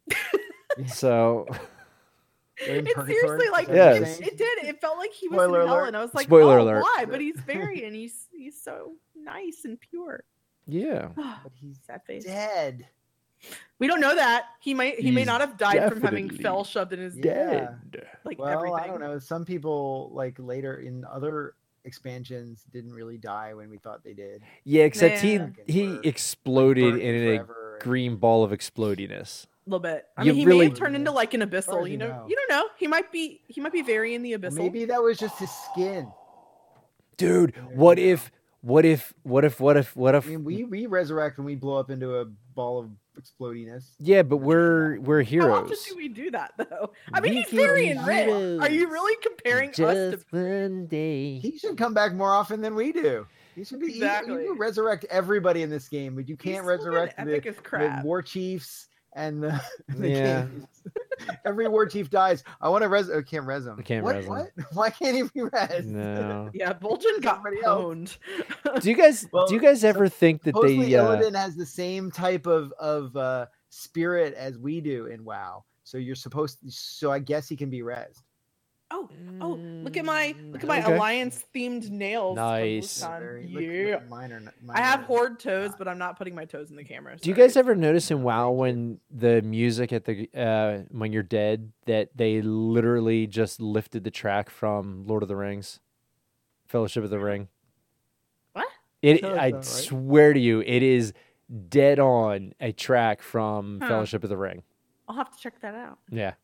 So They're in It purgatory, seriously is like that what it, you're Yes. saying? it did. It felt like he was Spoiler in hell, alert. and I was like, Spoiler oh, alert. why? But he's very and he's he's so nice and pure. yeah, But he's Sad face. dead. We don't know that he might he may He's not have died from having definitely fell shoved in his Yeah. dead. like Well, everything. I don't know. Some people like later in other expansions didn't really die when we thought they did. Yeah, except he Nah. he Were exploded burnt in a forever and- green ball of explodiness. A little bit. I You mean, he really- may have turned into like an far abyssal. as You you know, know. you don't know. He might be. He might be very in the Or abyssal. maybe that was just his skin. Dude, There what you go. if what if what if what if what I if mean, we we resurrect when we blow up into a ball of explodiness. Yeah, but we're we're How often heroes. do we do that though? I mean, We he's can very be in red. Are you heroes. really comparing us to? Just one day. He should come back more often than we do. He should be. you- Exactly. You, can resurrect everybody in this game, but you He's can't fucking resurrect epic the, as the crap. war chiefs and the, the Yeah. kings. Every war chief dies. I want to res. I can't res him. I can't what, res him. What? Why can't he be res? No. Yeah, Bolton got Everybody else. pwned. Do you guys Well, do you guys ever think that Supposedly they uh, Illidan has the same type of of uh, spirit as we do in WoW. So you're supposed. So I guess he can be res. Oh, oh! Look at my look at my Okay. alliance themed nails. from Nice. BlizzCon. Very- look- Yeah. look, mine are not- mine I have are horde toes, not. but I'm not putting my toes in the camera. Do you sorry. guys ever notice in WoW when the music at the uh when you're dead that they literally just lifted the track from Lord of the Rings, Fellowship of the Ring? What? It Sounds I about right. swear to you, it is dead on a track from Huh. Fellowship of the Ring. I'll have to check that out. Yeah.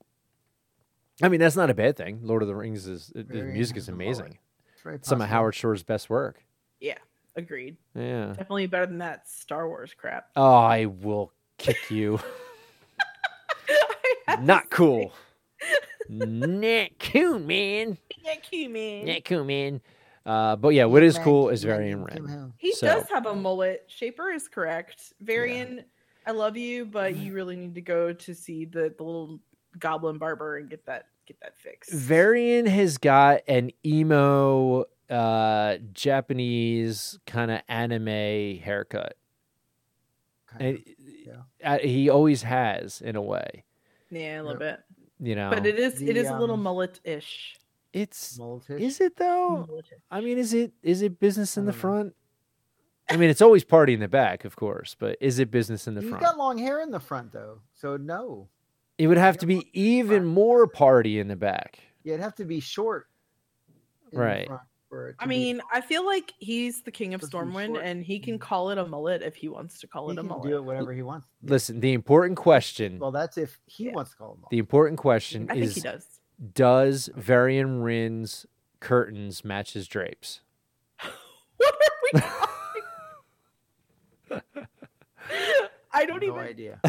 I mean, that's not a bad thing. Lord of the Rings is the Very music is remote. amazing. It's very Some of possible. Howard Shore's best work. Yeah, agreed. Yeah. Definitely better than that Star Wars crap. Oh, I will kick you. I have to Not say, cool. Not cool, man. Yeah, cute, man. Not cool, man. Uh, but yeah, what is Man, cool Kim is Man, Varian Kim Ren. Hell. He So- does have a mullet. Shaper is correct. Varian, I love you, but Mm-hmm. you really need to go to see the, the little goblin barber and get that get that fixed. Varian has got an emo uh, Japanese kind of anime haircut. Kind And of. uh, he always has in a way, Yeah, a little Yeah. bit. you know. But it is it The, is a little um, mullet-ish. it's Multish. is it though? Mullet-ish. I mean, is it is it business in I the don't know. front? I mean, it's always party in the back, of course, but is it business in the He's front? got long hair in the front though, so no. It would have to be even more party in the back. Yeah, it'd have to be short. in the Right. front for it I to be- mean, I feel like he's the king of Supposed to be Stormwind, short. and he can call it a mullet if he wants to call he it a can mullet. do it whatever he wants. Listen, the important question, Well, that's if he Yeah. wants to call him. the important question I think is, he does. does Varian Rin's curtains match his drapes? What are we talking? I don't no even. idea.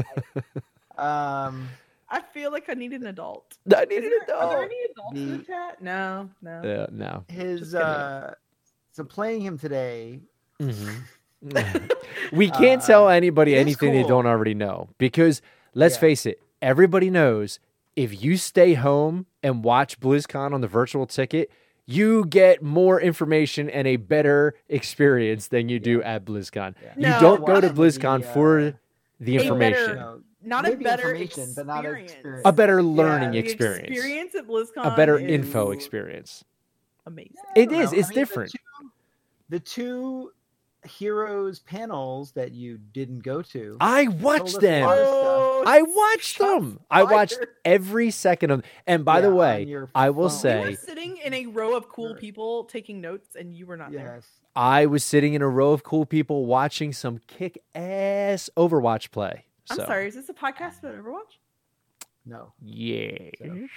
um, I feel like I need an adult. I Is there, are there any adults in the The- chat? No, no. Uh, no. his Just kidding. uh, so playing him today. Mhm. We can't tell Uh, anybody it is anything they cool. don't already know because let's Yeah. face it, everybody knows if you stay home and watch BlizzCon on the virtual ticket, you get more information and a better experience than you do at BlizzCon. Yeah. You No, don't go to watching BlizzCon the, for uh, the A information. better- No, Not a maybe better information, but not experience. experience. A better learning the experience. experience at BlizzCon A better is info experience. Amazing. I It don't is. know. It's I mean, the different. two- The two heroes panels that you didn't go to. I told us watched a them. lot of Oh, stuff. I watched shots them. I watched fired. every second of. And by the Yeah, way, on your I will phone. We were say sitting in a row of cool Sure. people taking notes, and you were not there. Yes. I was sitting in a row of cool people watching some kick-ass Overwatch play. I'm So, sorry. Is this a podcast about Overwatch? No. Yeah.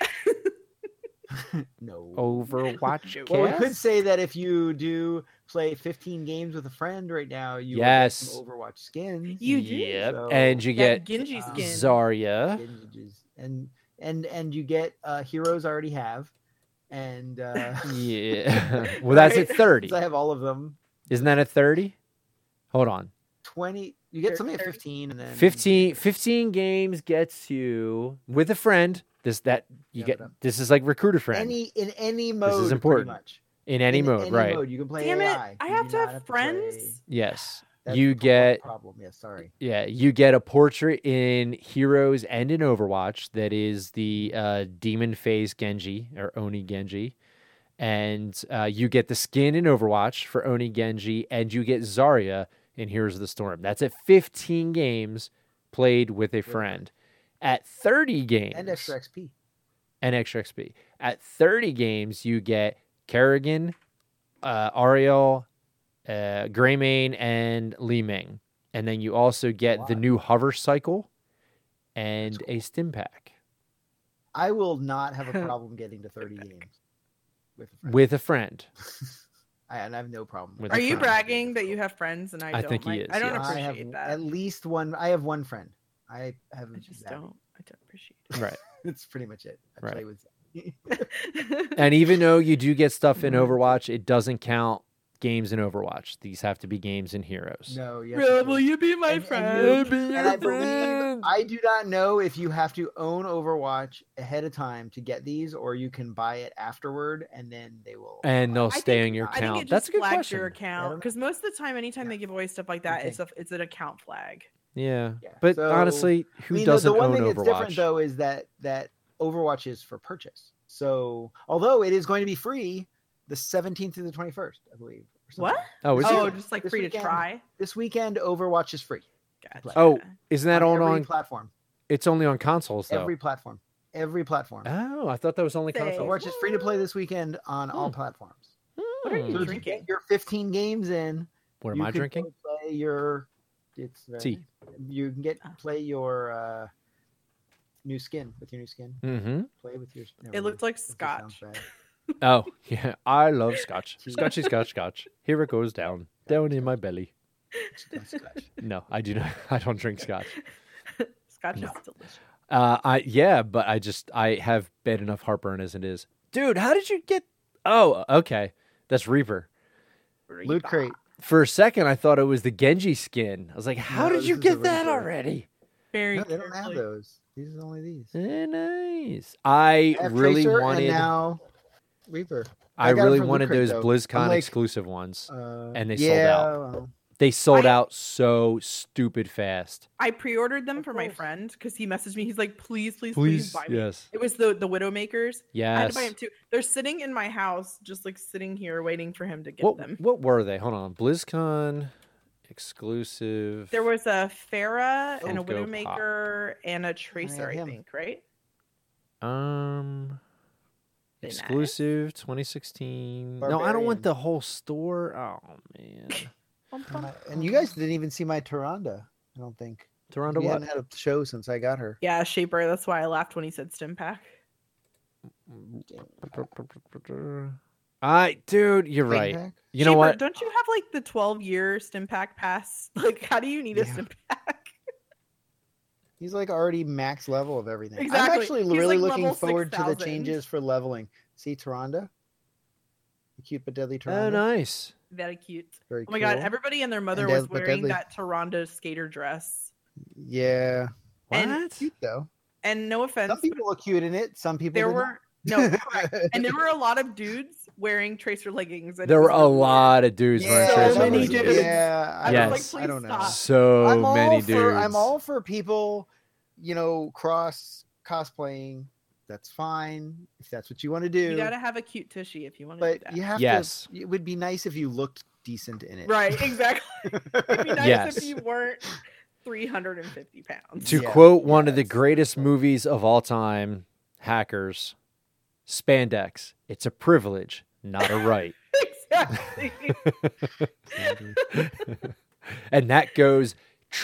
No. Overwatch. Well, we cast? could say that if you do play fifteen games with a friend right now, you Yes. will get some Overwatch skins. You do. Yep. So- And you That get Genji um, skin. Zarya. Genjis. And and and you get uh, heroes I already have, and uh, Yeah. Well, that's at Right. thirty. since I have all of them. Isn't that at thirty? Hold on. Twenty. You get Thir- something at thirty. fifteen, and then fifteen, fifteen games gets you with a friend. This that you Yeah, get. but, um, This is like recruiter friend Any in any mode. pretty important. Much. in any in mode, any right? Mode. You can play Damn it! A I. I You have do to not have play- friends. Yes. That's You the get problem. Yeah, sorry. yeah, you get a portrait in Heroes and in Overwatch that is the uh, demon phase Genji or Oni Genji, and uh, you get the skin in Overwatch for Oni Genji, and you get Zarya in Heroes of the Storm. That's at fifteen games played with a friend. At thirty games And extra X P. and extra X P. At thirty games, you get Kerrigan, uh, Ariel, uh, Greymane, and Li Ming. And then you also get the Wow. new hover cycle and That's a stim pack I will not have a problem getting to thirty games with a friend. with a friend. I, and I have no problem. With Are a you friend. bragging that you have friends and I, I don't? think he like- is, I don't yes. I have appreciate that. at least one. I have one friend. I haven't. I just that- don't. I don't appreciate it. Right. That's pretty much it. I Right. play with. And even though you do get stuff in Mhm. Overwatch, it doesn't count games in Overwatch. These have to be games in Heroes. No. Yes. Bro, it will is. you be my And- and friend? you- And I believe I do not know if you have to own Overwatch ahead of time to get these, or you can buy it afterward, and then they will. And they'll I stay think- on your I think account. it That's just a good flags question. your I account don't know. because most of the time, anytime they give away stuff like that, it's a it's an account flag. Yeah. Yeah, But so- honestly, who I mean, the- doesn't the one own thing that's Overwatch? different though is that that Overwatch is for purchase. So although it is going to be free, the seventeenth through the twenty-first, I believe. or something. What? Oh, is Oh, it? just like This free to weekend- try. This weekend, Overwatch is free. Gotcha. Oh, isn't that on on, every on platform? it's only on consoles though. Every platform. Every platform. Oh, I thought that was only Say consoles. Overwatch is free to play this weekend on all Hmm. platforms. What are you Hmm. So if you drinking? get your fifteen games in, What am you I can drinking? go Play your. It's very Tea. nice. You can get Ah. play your uh, new skin with your new skin. Mm-hmm. Play with your. never It mind. looked like That just sounds scotch. bad. Oh, yeah. I love scotch. Tea. Scotchy, scotch, scotch. Here it goes down. Down in my belly. Scotch, scotch. No, I do not. I don't drink scotch. Scotch No. is delicious. Uh, I yeah, but I just I have bad enough heartburn as it is. Dude, how did you get? Oh, okay. That's Reaper. Loot crate. For a second, I thought it was the Genji skin. I was like, how No, did this you is get a that Reaper. already? Very. No, they don't have carefully. those. These are only these. Eh, nice. I I have really Tracer wanted. and now Reaper. I, I got it really from Loot wanted Crate, those though. BlizzCon I'm like- exclusive ones. Uh, And they sold yeah, out. well, They sold I- out so stupid fast. I pre-ordered them Of for my course. friend because he messaged me. He's like, "Please, please, please, buy me." yes, It was the the Widowmakers. I had yes. to buy them too. They're sitting in my house, just like sitting here, waiting for him to get What them. what were they? Hold on, BlizzCon exclusive. There was a Farah and a Oh, go Widowmaker and a Tracer, I him. think, right? um They nice? exclusive twenty sixteen. No, I don't want Barbarian. the whole store. Oh man, Bum, bum, my- and you guys didn't even see my Tyrande. I don't think. Toronto we what? hadn't had a show since I got her. Yeah, Shaper. That's why I laughed when he said Stim Pack. I dude, you're Thing right. pack? You know Shaper, what? Don't you have like the twelve year Stim Pack pass? Like, how do you need a Yeah. Stim Pack? He's like already max level of everything. I'm Exactly. actually He's really like looking level forward to the six thousand. changes for leveling. See Tyrande? The cute but deadly Tyrande. Oh, nice. Very cute. Very Oh my god, cool. everybody and their mother dead- was but wearing deadly. that Tyrande skater dress. Yeah. And- What? Cute though. And no offense, Some people look cute in it. Some people there did were no, correct. not. and there were a lot of dudes wearing Tracer leggings. And There it were was a really lot of dudes Yeah, wearing So Tracer many leggings. dudes. Yeah, I Yes. was like, please I don't know. stop. So I'm all many for dudes. I'm all for people, you know, cross cosplaying. That's fine if that's what you want to do. You gotta have a cute tushy if you want to do but that. you have Yes. to. It would be nice if you looked decent in it. Right, exactly. It'd be nice Yes. if you weren't three hundred fifty pounds. To Yeah, quote one of the yes. greatest movies of all time, Hackers, spandex. It's a privilege, not a right. Exactly. And that goes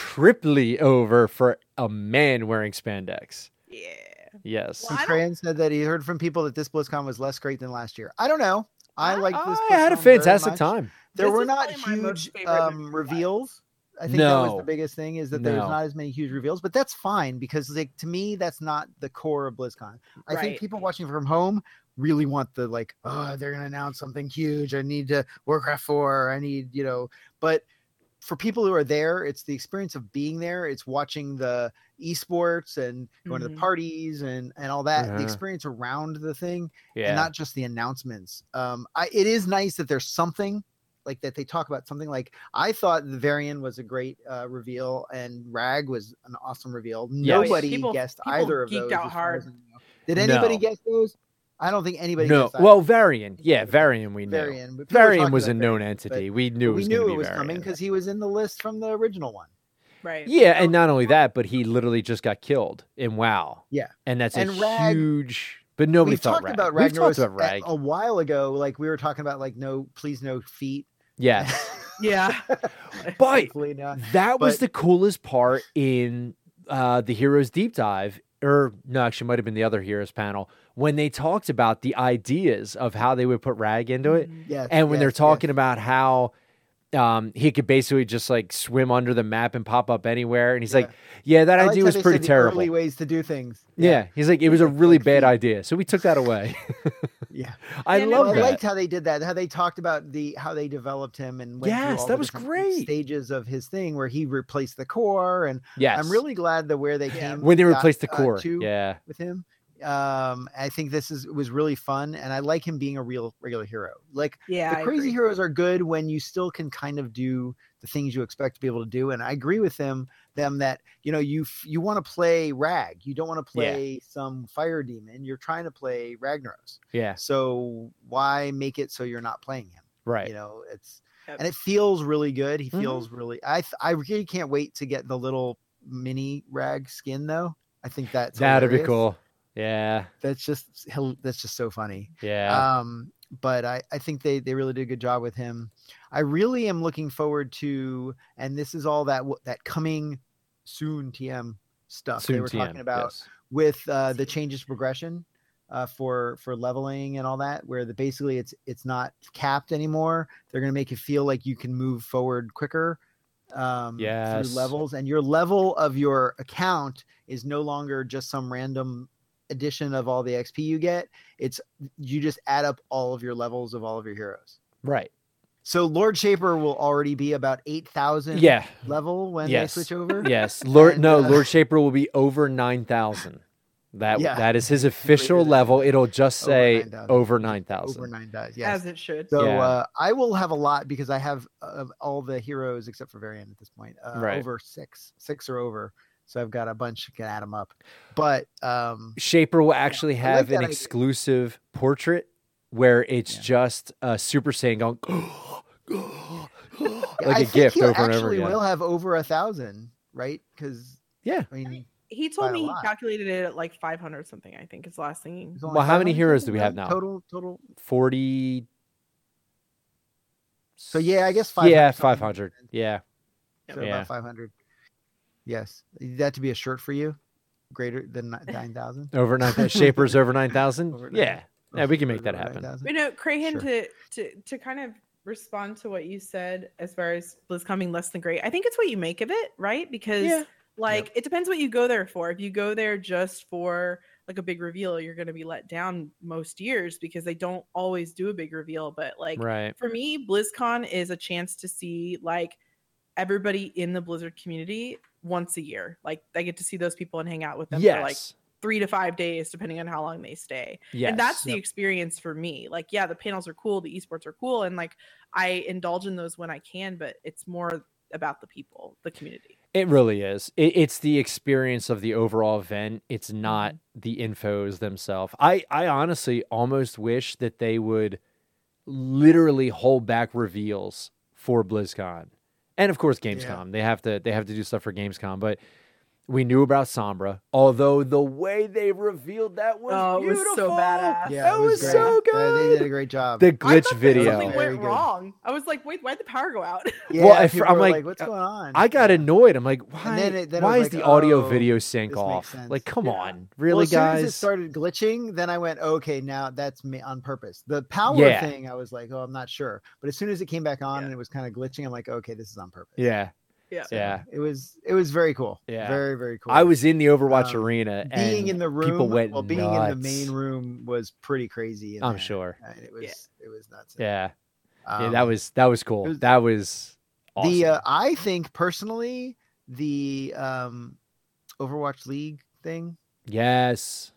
triply over for a man wearing spandex. Yeah. Yes. Well, I don't- Crayon said that he heard from people that this BlizzCon was less great than last year. I don't know. I I- like this. I had a BlizzCon very fantastic much. time. There This were is not probably my most huge favorite um, movie. reveals. I think that was No. the biggest thing is that there's No. not as many huge reveals, but that's fine because like to me that's not the core of BlizzCon. I think Right. people watching from home really want the like, oh, they're gonna announce something huge. I need to Warcraft four. I need, you know, but for people who are there, it's the experience of being there. It's watching the esports and going to Mhm. the parties and and all that. Uh-huh. The experience around the thing Yeah. and not just the announcements. Um, I, it is nice that there's something like that they talk about something like I thought the Varian was a great uh, reveal and Rag was an awesome reveal. Yes. Nobody People- guessed people either of geeked those. out as far hard. as I know. Did anybody No. guess those? I don't think anybody no. guessed that. Well, Varian. Yeah, Varian we knew. Varian. but people were Varian talking was a about known Varian, entity. but- We knew but it was we knew going to it be was Varian. coming because he was in the list from the original one. Right. Yeah, and not only that, but he literally just got killed in WoW. Yeah. And that's And a Rag- huge but nobody We've thought talked Rag. about We've Ragnaros talked about Rag. a, a while ago. Like we were talking about like no, please no feet. Yes. Yeah. But Hopefully not. that was But- the coolest part in uh, the Heroes Deep Dive, or no, actually, might have been the other Heroes panel when they talked about the ideas of how they would put Rag into it, Yes, and when they're yes, talking yes. about how um, he could basically just like swim under the map and pop up anywhere, and he's Yeah. like, "Yeah, that I liked idea how was they pretty said the terrible." Early ways to do things. Yeah. he's like, it was a Like- really like bad feet. idea, so we took that away. Yeah. I Yeah, no, love Well, I that. liked how they did that. How they talked about the how they developed him and went through Yes, all that the was different great. stages of his thing where he replaced the core. And Yes, I'm really glad that where they Yeah. came when they got, replaced the uh, core. to Yeah, with him. Um, I think this is was really fun, and I like him being a real regular hero. Like Yeah. the I crazy agree. heroes are good when you still can kind of do the things you expect to be able to do. And I agree with them them that you know you f- you want to play Rag, you don't want to Yeah. play some fire demon. You're trying to play Ragnaros. yeah, So why make it so you're not playing him? right. You know, it's Yep. and it feels really good. He Mhm. feels really. I th- I really can't wait to get the little mini Rag skin though. I think that's That'd be hilarious. cool. Yeah, That's just hil- that's just so funny. yeah. Um, but I, I think they, they really did a good job with him. I really am looking forward to, and this is all that w- that coming soon T M stuff they Soon were T M, talking about yes. with uh, the changes to progression uh, for for leveling and all that, where the basically it's it's not capped anymore. They're going to make it feel like you can move forward quicker um, Yes. through levels, and your level of your account is no longer just some random addition of all the X P you get. It's you just add up all of your levels of all of your heroes. Right. So Lord Shaper will already be about eight thousand Yeah. level when Yes. they switch over. Yes. Lord. And, no, uh, Lord Shaper will be over nine thousand. That Yeah. that is his official than- level. It'll just over say nine thousand. over nine thousand. Over nine dies. Yes. As it should. So Yeah. uh, I will have a lot because I have uh, all the heroes except for Varian at this point. Uh, Right. Over six, six or over. So I've got a bunch. Can add them up. But um, Shaper will actually I like have that an idea. exclusive portrait where it's Yeah. just uh, Super Saiyan going yeah, like I a think gift he'll over and over actually again. will have over a thousand, right? Because Yeah. I mean, He told By a me he lot. calculated it at like five hundred something, I think, is the last thing. there's He... only Well, how many five hundred heroes do something, we have right? now? Total, total. forty. So yeah, I guess five hundred. Yeah, something. five hundred. Yeah. So Yeah. about five hundred. Yes, that to be a shirt for you, greater than nine thousand. Over nine thousand. Shaper's over nine thousand. Over nine- Yeah. Yeah, we can make that happen. You know, Crahan, Sure. to, to to kind of respond to what you said as far as BlizzCon being less than great, I think it's what you make of it, right? Because Yeah. like it depends what you go there for. If you go there just for like a big reveal, you're going to be let down most years because they don't always do a big reveal. But like Right. for me, BlizzCon is a chance to see like everybody in the Blizzard community once a year. Like I get to see those people and hang out with them for like Yes. three to five days, depending on how long they stay. Yes. And that's the Yep. experience for me. Like, yeah, the panels are cool, the esports are cool, and like I indulge in those when I can, but it's more about the people, the community. It really is. It, it's the experience of the overall event. It's not the infos themselves. I, I honestly almost wish that they would literally hold back reveals for BlizzCon. And of course Gamescom. Yeah. They have to they have to do stuff for Gamescom, but we knew about Sombra, although the way they revealed that was Oh, it was beautiful. so badass. Yeah, that it was, great. so Uh, good. they did a great job. The I glitch thought that video. something Very went good. wrong. I was like, wait, why'd the power go out? yeah, Well, if- people I'm were like, what's going on? I got Yeah. annoyed. I'm like, why? then it- then it why was is like, the audio oh, video sync this makes off? sense. Like, come Yeah. on, really, well, as soon guys? as it started glitching, then I went, okay, now that's me on purpose. The power Yeah. thing, I was like, oh, I'm not sure. But as soon as it came back on Yeah. and it was kind of glitching, I'm like, okay, this is on purpose. yeah, Yeah. yeah. It was it was very cool. Yeah. Very, very cool. I was in the Overwatch Um, arena, being and in the room. people went well, being in nuts. the main room was pretty crazy. in I'm there. sure. I mean, it was Yeah. it was nuts. Yeah, yeah, Um, that was that was cool. it was- that was awesome. the uh, I think personally the um Overwatch League thing yes,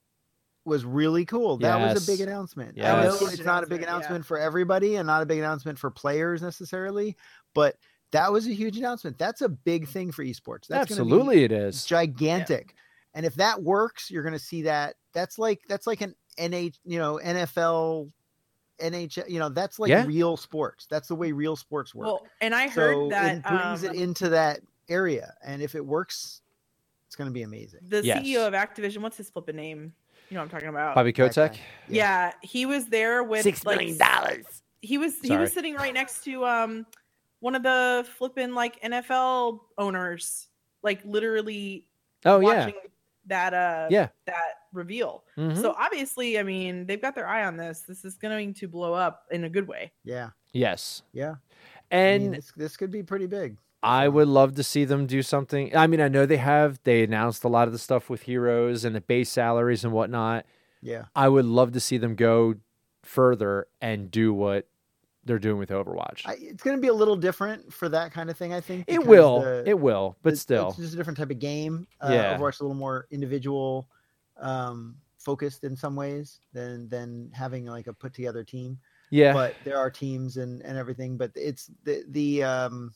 was really cool. That was a big Yes. announcement. I Yes. know it's not a big Announcement, yeah. announcement for everybody and not a big announcement for players necessarily, but that was a huge announcement. That's a big thing for esports. That's gonna be absolutely, it is. gigantic. And if that works, you're going to see that. That's like that's like an N H, you know, N F L, N H L, you know, that's like Yeah. real sports. That's the way real sports work. Well, and I so heard that it brings um, it into that area, and if it works, it's going to be amazing. the Yes. C E O of Activision, what's his flipping name? You know what I'm talking about. Bobby That Kotick, guy. Yeah, he was there with six like, million dollars. He was he Sorry. was sitting right next to um one of the flipping like N F L owners, like literally Oh yeah, watching that uh yeah. that reveal. Mhm. So obviously, I mean, they've got their eye on this. This is going to blow up in a good way. Yeah, yes, yeah. I and mean, this, this could be pretty big. I would love to see them do something. I mean, I know they have. They announced a lot of the stuff with heroes and the base salaries and whatnot. Yeah, I would love to see them go further and do what they're doing with Overwatch. I, it's going to be a little different for that kind of thing. I think it because will. the- it will. But it's, still, it's just a different type of game. Uh, Yeah. Overwatch is a little more individual um, focused in some ways than than having like a put together team. yeah. But there are teams and and everything. But it's the the um,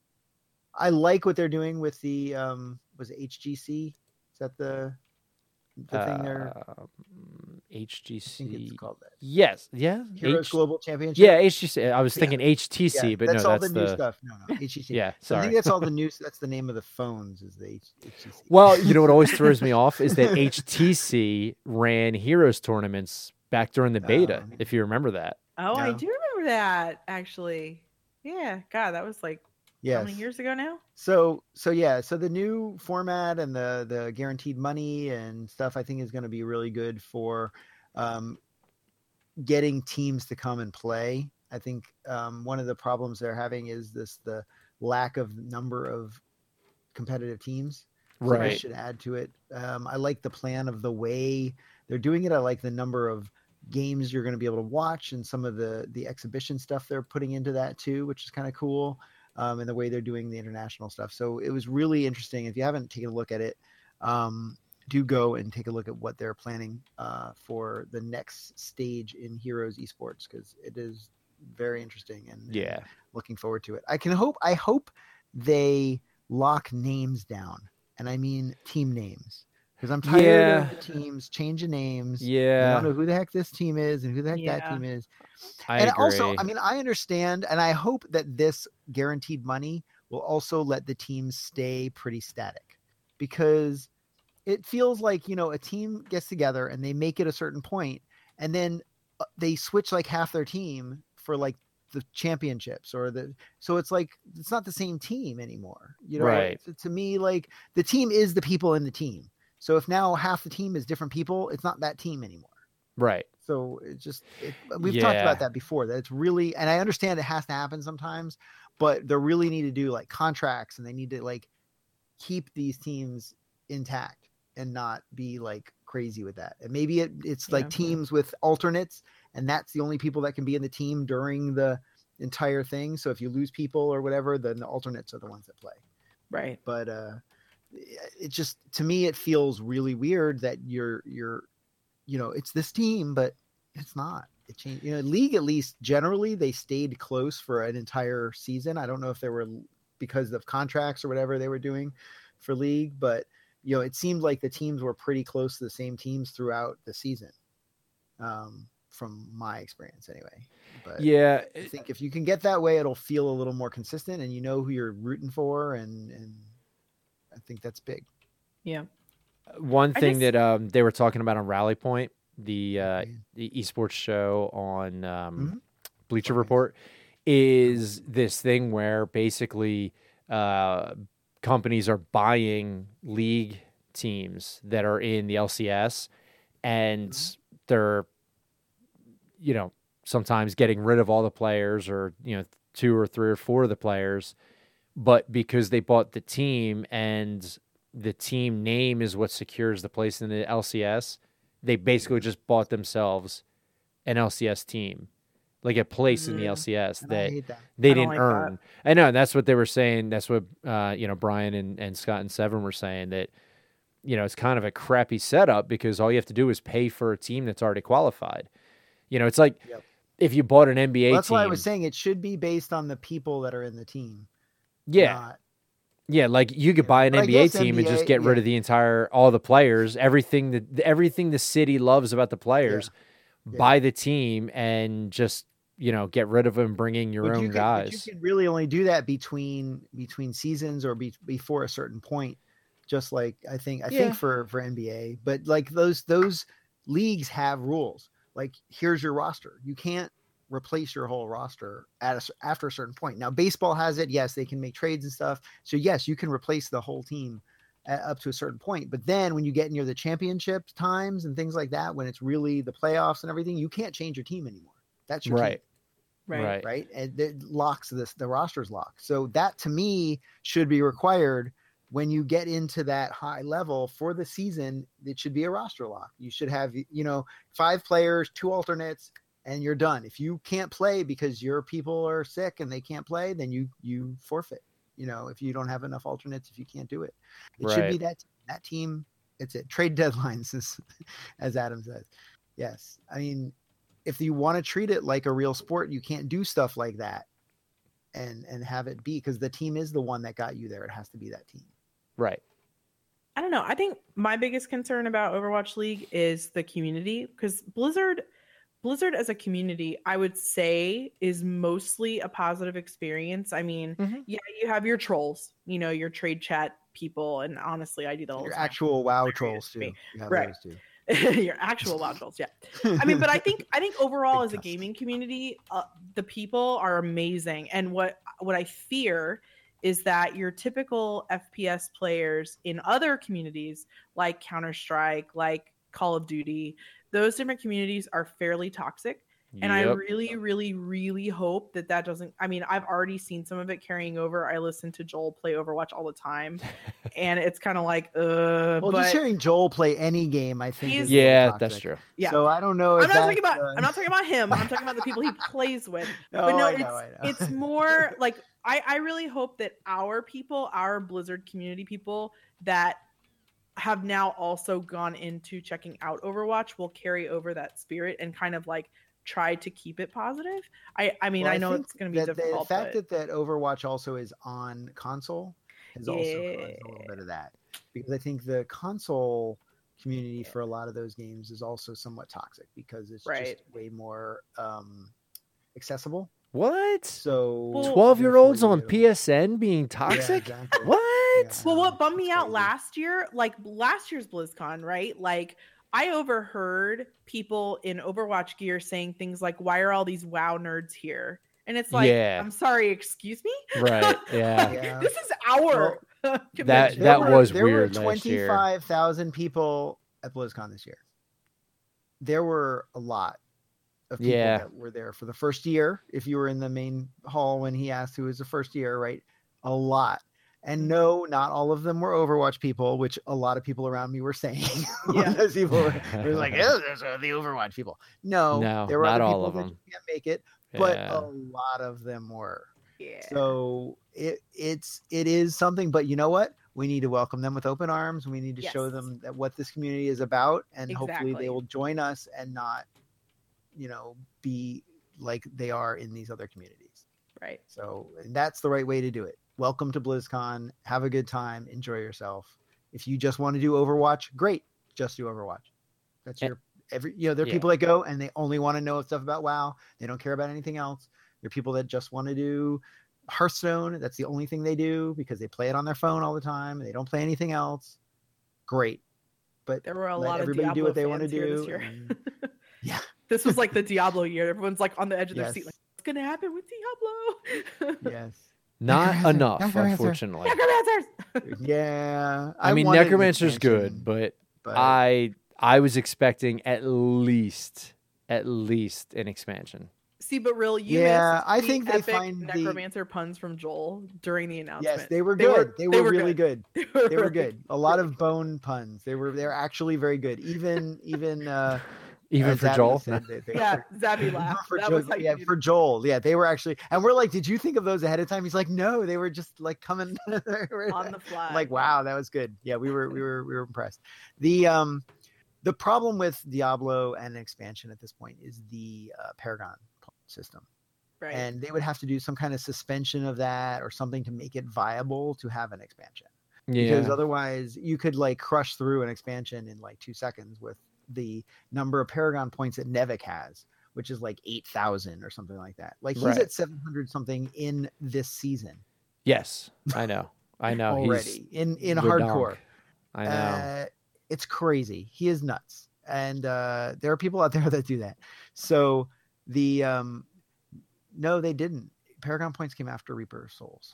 I like what they're doing with the um, was it H G C? Is that the the thing they're? Um, I H G think it's C. called that. Yes. Yeah. Heroes H- Global Championship. Yeah. H G C. I was Yeah. thinking H T C, Yeah, but that's no, all that's the new the. stuff. No, no, H G C. Yeah. So I Sorry. think that's all the new. That's the name of the phones. Is the H- HTC. Well, you know what always throws me off is that H T C ran Heroes tournaments back during the beta, Um, if you remember that. Oh, I Yeah. do remember that actually. Yeah, God, that was like how many Yes. years ago now? So so yeah, so the new format and the the guaranteed money and stuff I think is going to be really good for um, getting teams to come and play. I think um, one of the problems they're having is this the lack of number of competitive teams. So this Right. should add to it. Um, I like the plan of the way they're doing it. I like the number of games you're going to be able to watch and some of the the exhibition stuff they're putting into that too, which is kind of cool. Um, and the way they're doing the international stuff. So it was really interesting. If you haven't taken a look at it, um, do go and take a look at what they're planning uh, for the next stage in Heroes Esports, because it is very interesting and, and Yeah. looking forward to it. I can hope, I hope they lock names down, and I mean team names, because I'm tired Yeah. of the teams changing names. I Yeah. don't know who the heck this team is and who the heck that Yeah. team is. I and agree. also, I mean, I understand, and I hope that this guaranteed money will also let the teams stay pretty static, because it feels like, you know, a team gets together and they make it a certain point, and then uh, they switch like half their team for like the championships or the, so it's like it's not the same team anymore. You know, Right. to, to me, like the team is the people in the team. So if now half the team is different people, it's not that team anymore. right. So it's just, it, we've talked Yeah. about that before, that it's really, and I understand it has to happen sometimes, but they really need to do like contracts, and they need to like keep these teams intact and not be like crazy with that. And maybe it, it's like Yeah. teams with alternates, and that's the only people that can be in the team during the entire thing. So if you lose people or whatever, then the alternates are the ones that play. Right. But uh, it just, to me, it feels really weird that you're, you're, you know, it's this team, but it's not. It changed. You know, league, at least generally, they stayed close for an entire season. I don't know if they were because of contracts or whatever they were doing for league, but you know, it seemed like the teams were pretty close to the same teams throughout the season. Um, from my experience anyway. But yeah, I think if you can get that way, it'll feel a little more consistent and you know who you're rooting for. And, and I think that's big. Yeah. One I thing just- that um, they were talking about on Rally Point, the uh, Yeah. the esports show on um, Mhm. Bleacher Okay. Report, is this thing where basically uh, companies are buying league teams that are in the L C S, and they're, you know, sometimes getting rid of all the players, or, you know, two or three or four of the players, but because they bought the team and the team name is what secures the place in the L C S, they basically just bought themselves an L C S team, like a place in the Mm. L C S And I that hate that. they I don't didn't like earn. I know, and that's what they were saying. That's what uh, you know, Brian and, and Scott and Severin were saying, that, you know, it's kind of a crappy setup because all you have to do is pay for a team that's already qualified. You know, it's like Yep. if you bought an N B A Well, that's team. why I was saying it should be based on the people that are in the team. yeah, not- yeah, like you could Yeah, buy an but I N B A guess team and N B A just get rid yeah. of the entire all the players, everything that everything the city loves about the players. Yeah. Buy the team and just, you know, get rid of them, bringing your But own you can, but guys. you can really only do that between between seasons or be, before a certain point. Just like I think I Yeah. think for for N B A, but like those those leagues have rules. Like here's your roster. You can't replace your whole roster at a, s- after a certain point. Now baseball has it. Yes, they can make trades and stuff. So yes, you can replace the whole team at, up to a certain point. But then when you get near the championship times and things like that, when it's really the playoffs and everything, you can't change your team anymore. That's your team. Right. Right. Right. Right. And it locks this, the roster's locked. So that to me should be required when you get into that high level for the season. It should be a roster lock. You should have, you know, five players, two alternates, and you're done. If you can't play because your people are sick and they can't play, then you, you forfeit, you know, if you don't have enough alternates, if you can't do it, it should be Right. that, that team. It's it. Trade deadlines, as, as Adam says. Yes. I mean, if you want to treat it like a real sport, you can't do stuff like that and and have it be, because the team is the one that got you there. It has to be that team. Right. I don't know. I think my biggest concern about Overwatch League is the community, because Blizzard, Blizzard as a community, I would say, is mostly a positive experience. I mean, Mhm. yeah, you have your trolls, you know, your trade chat people, and honestly, I do that all the Your time. actual WoW Hilarious trolls to too. me. You have Right. those too. Your actual WoW trolls, yeah. I mean, but I think I think overall Big as a dust. gaming community, uh, the people are amazing. And what what I fear is that your typical F P S players in other communities like Counter-Strike, like Call of Duty, those different communities are fairly toxic. And I Yep. really, really, really hope that that doesn't. I mean, I've already seen some of it carrying over. I listen to Joel play Overwatch all the time, and it's kind of like, uh, Well, but just hearing Joel play any game, I think. He's- is a little Yeah, toxic. that's true. yeah. So I don't know. If I'm not talking that's, about. uh, I'm not talking about him. I'm talking about the people he plays with. No, but no, I it's know, I know. it's more like I I really hope that our people, our Blizzard community people that have now also gone into checking out Overwatch will carry over that spirit and kind of like try to keep it positive. I I mean Well, I know think it's going to be that difficult. The fact but that, that Overwatch also is on console has also caused a little Yeah. bit of that, because I think the console community for a lot of those games is also somewhat toxic because it's Right. just way more um, accessible. What? So Well- twelve year olds therefore on you- P S N being Yeah, toxic? exactly. What? Yeah. Well, what bummed It's me out crazy. last year, like last year's BlizzCon, right? Like I overheard people in Overwatch gear saying things like, "Why are all these WoW nerds here?" And it's like, Yeah. I'm sorry, excuse me. Right. Yeah. Yeah. This is our convention. That There were- was there weird were last year. twenty-five thousand people at BlizzCon this year. There were a lot of people Yeah. that were there for the first year. If you were in the main hall when he asked who was the first year, right? A lot. And no, not all of them were Overwatch people, which a lot of people around me were saying. Yeah. Those people were, were like, oh, those are the Overwatch people. No, No, there were not other all people of that them. just can't make it, but Yeah. a lot of them were. Yeah. So it it's it is something, but you know what? we need to welcome them with open arms. We need to Yes. show them that what this community is about, and hopefully Exactly. they will join us and not, you know, be like they are in these other communities. Right. So and that's the right way to do it. Welcome to BlizzCon. Have a good time. Enjoy yourself. If you just want to do Overwatch, great. Just do Overwatch. That's Yeah. your every. You know, there are Yeah. people that go and they only want to know stuff about WoW. They don't care about anything else. There are people that just want to do Hearthstone. That's the only thing they do because they play it on their phone all the time. They don't play anything else. Great. But There were a let lot of everybody Diablo do what they want to fans here do. this year. and- yeah. This was like the Diablo year. Everyone's like on the edge of their Yes. seat, like, what's gonna happen with Diablo? Yes. Not Necromancer, enough, Necromancer. unfortunately. Necromancers! Yeah. I, mean, wanted an Necromancer's good, expansion, but, but I I was expecting at least at least an expansion. See, but real, you Yeah, missed I the think they epic find the- Necromancer puns from Joel during the announcement. yes, they were They good. were- they, were they were really good. They They were really good. A lot of bone puns. They were they're actually very good. Even even uh Even uh, for Zabby Joel? said that they Yeah, were- Zabby laughed. for That Joel, was how you yeah, did for it. Joel. Yeah, they were actually, and we're like, did you think of those ahead of time? He's like, no, they were just like coming they were on the fly. like, wow, that was good. Yeah, we were we were we were impressed. The um the problem with Diablo and an expansion at this point is the uh, Paragon system. right. And they would have to do some kind of suspension of that or something to make it viable to have an expansion. Because Yeah. otherwise you could like crush through an expansion in like two seconds with the number of Paragon points that Nevik has, which is like eight thousand or something like that. Like he's Right. at seven hundred something in this season Yes, I know. I know. already He's in, in the hardcore. donk. I know. Uh, it's crazy. He is nuts. And uh, there are people out there that do that. So the, um, no, they didn't. Paragon points came after Reaper of Souls.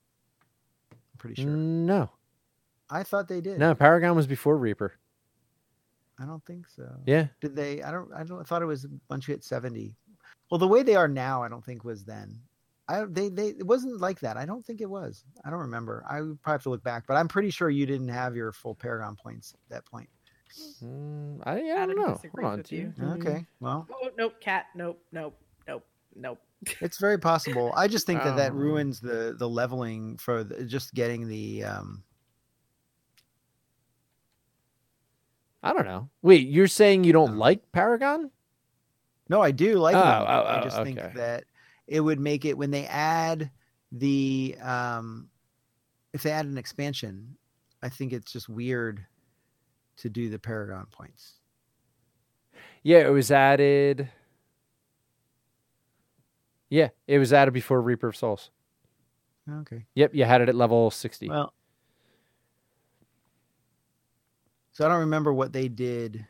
I'm pretty sure. No. I thought they did. No, Paragon was before Reaper. I don't think so. Yeah. Did they? I don't. I don't. I thought it was once you hit seventy. Well, the way they are now, I don't think was then. I they they it wasn't like that. I don't think it was. I don't remember. I would probably have to look back, but I'm pretty sure you didn't have your full Paragon points at that point. Mm, I, I don't Adam know. disagrees Hold on. with do you. Okay. Well, Oh, nope, cat. Nope, nope, nope, nope. it's very possible. I just think that that Um, ruins the the leveling for the, just getting the. um I don't know. Wait, you're saying you don't No. like Paragon? No, I do like Oh, them. oh, I oh, just think okay. that it would make it when they add the um if they add an expansion, I think it's just weird to do the Paragon points. Yeah, it was added. Yeah, it was added before Reaper of Souls. Okay. Yep, you had it at level sixty. Well, so I don't remember what they did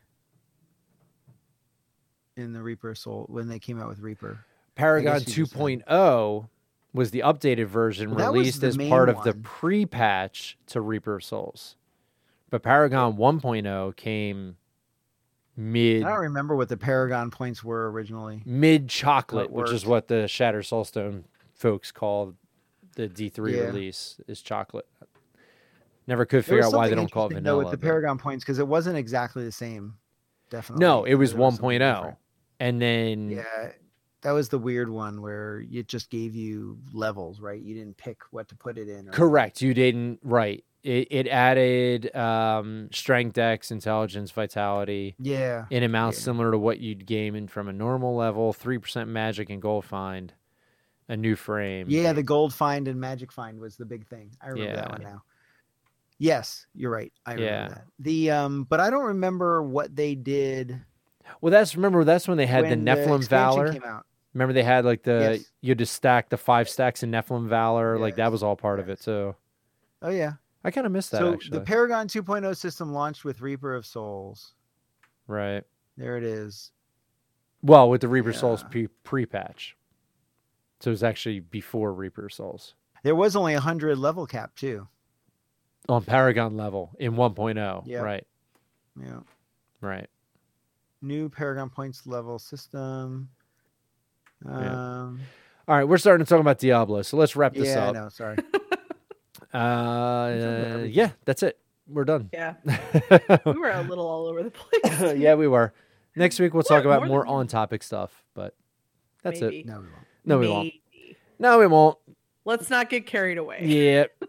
in the Reaper Soul when they came out with Reaper. Paragon guess you just said. 2.0 was the updated version Well, that was released the as main part of the one. pre-patch to Reaper of Souls. But Paragon 1.0 came mid I don't remember what the Paragon points were originally. mid chocolate, How it which is worked. what the Shatter Soulstone folks call the D three Yeah. release is chocolate. Never could There figure was out why they something don't call it interesting, though, vanilla. with the but- Paragon points because it wasn't exactly the same. Definitely. No, it was There something 1.0. different. And then Yeah, that was the weird one where it just gave you levels, right? You didn't pick what to put it in. or- correct, you didn't right. It it added um, strength, dex, intelligence, vitality, Yeah. in amounts Yeah. similar to what you'd gain in from a normal level, three percent magic and gold find, a new frame. Yeah, the gold find and magic find was the big thing. I remember that Yeah. one now. Yes, you're right. I remember Yeah. that. The um, but I don't remember what they did. Well, that's remember that's when they had when the Nephilim expansion Valor. came out. Remember they had like the Yes. you had to stack the five stacks in Nephilim Valor, like that Yes, was all part of it yes. too. Oh yeah. I kind of missed that So actually. the Paragon two point oh system launched with Reaper of Souls. right. There it is. Well, with the Reaper Souls Yeah. pre pre patch, so it was actually before Reaper Souls There was only a hundred level cap too. on Paragon level in 1.0. Yeah. Right. Yeah. Right. New Paragon points level system. Yeah. Um, All right, we're starting to talk about Diablo, so let's wrap this yeah, I up. know. Sorry. Uh, uh, everything. yeah, that's it. We're done. Yeah, we were a little all over the place. yeah, we were. Next week we'll talk More- about more more than- on-topic stuff, but that's Maybe. it. No, we won't. No, we won't. Maybe. No, we won't. Let's not get carried away. Yeah.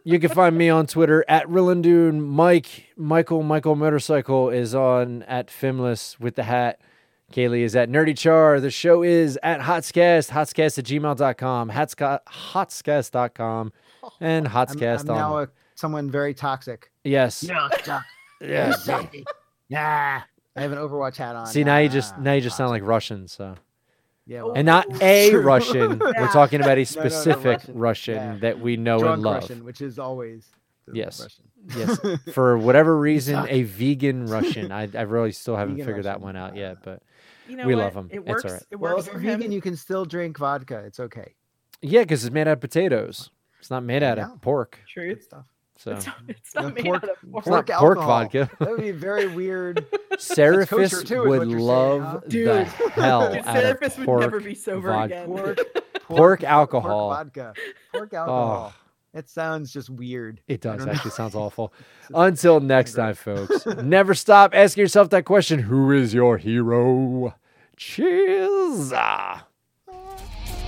You can find me on Twitter at Rillandoon. Mike, Michael, Michael Motorcycle is on at Fimless with the hat. Kaylee is at Nerdy Char. The show is at Hotscast, hotscast at gmail dot com, hotscast dot com, and Hotscast I'm, I'm now on. a, someone very toxic. Yes. Yeah. Yes. Yeah. I have an Overwatch hat on. See, now you just Ah, now you just sound toxic. like Russian, so. Yeah, well, And not a true. Russian. We're Yeah. talking about a No, no, no, specific Russian. Russian Yeah. that we know drunk and love. Russian, which is always the Yes. Russian. Yes. For whatever reason, suck. a vegan Russian. I, I really still haven't Vegan figured that Russian. one out yet, but You know We what? love 'em. It It's works. all right. It Well, works if for you're him. vegan, you can still drink vodka. It's okay. yeah, because it's made out of potatoes. It's not made out Yeah. of pork. True. Good stuff. So It's not, it's No, not made pork- out of pork. it's not pork pork alcohol. vodka. That would be very weird. Seraphis kosher too, is would what you're saying, love huh? the Dude. hell Dude, out of Seraphis would pork never be sober vodka. again. Pork, Pork alcohol. Pork vodka. Pork alcohol. It sounds just weird. It I does don't know. actually sounds awful. Until next time, folks. Never stop asking yourself that question: who is your hero? Cheers. Ah.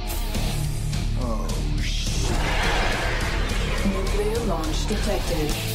Nuclear launch detected.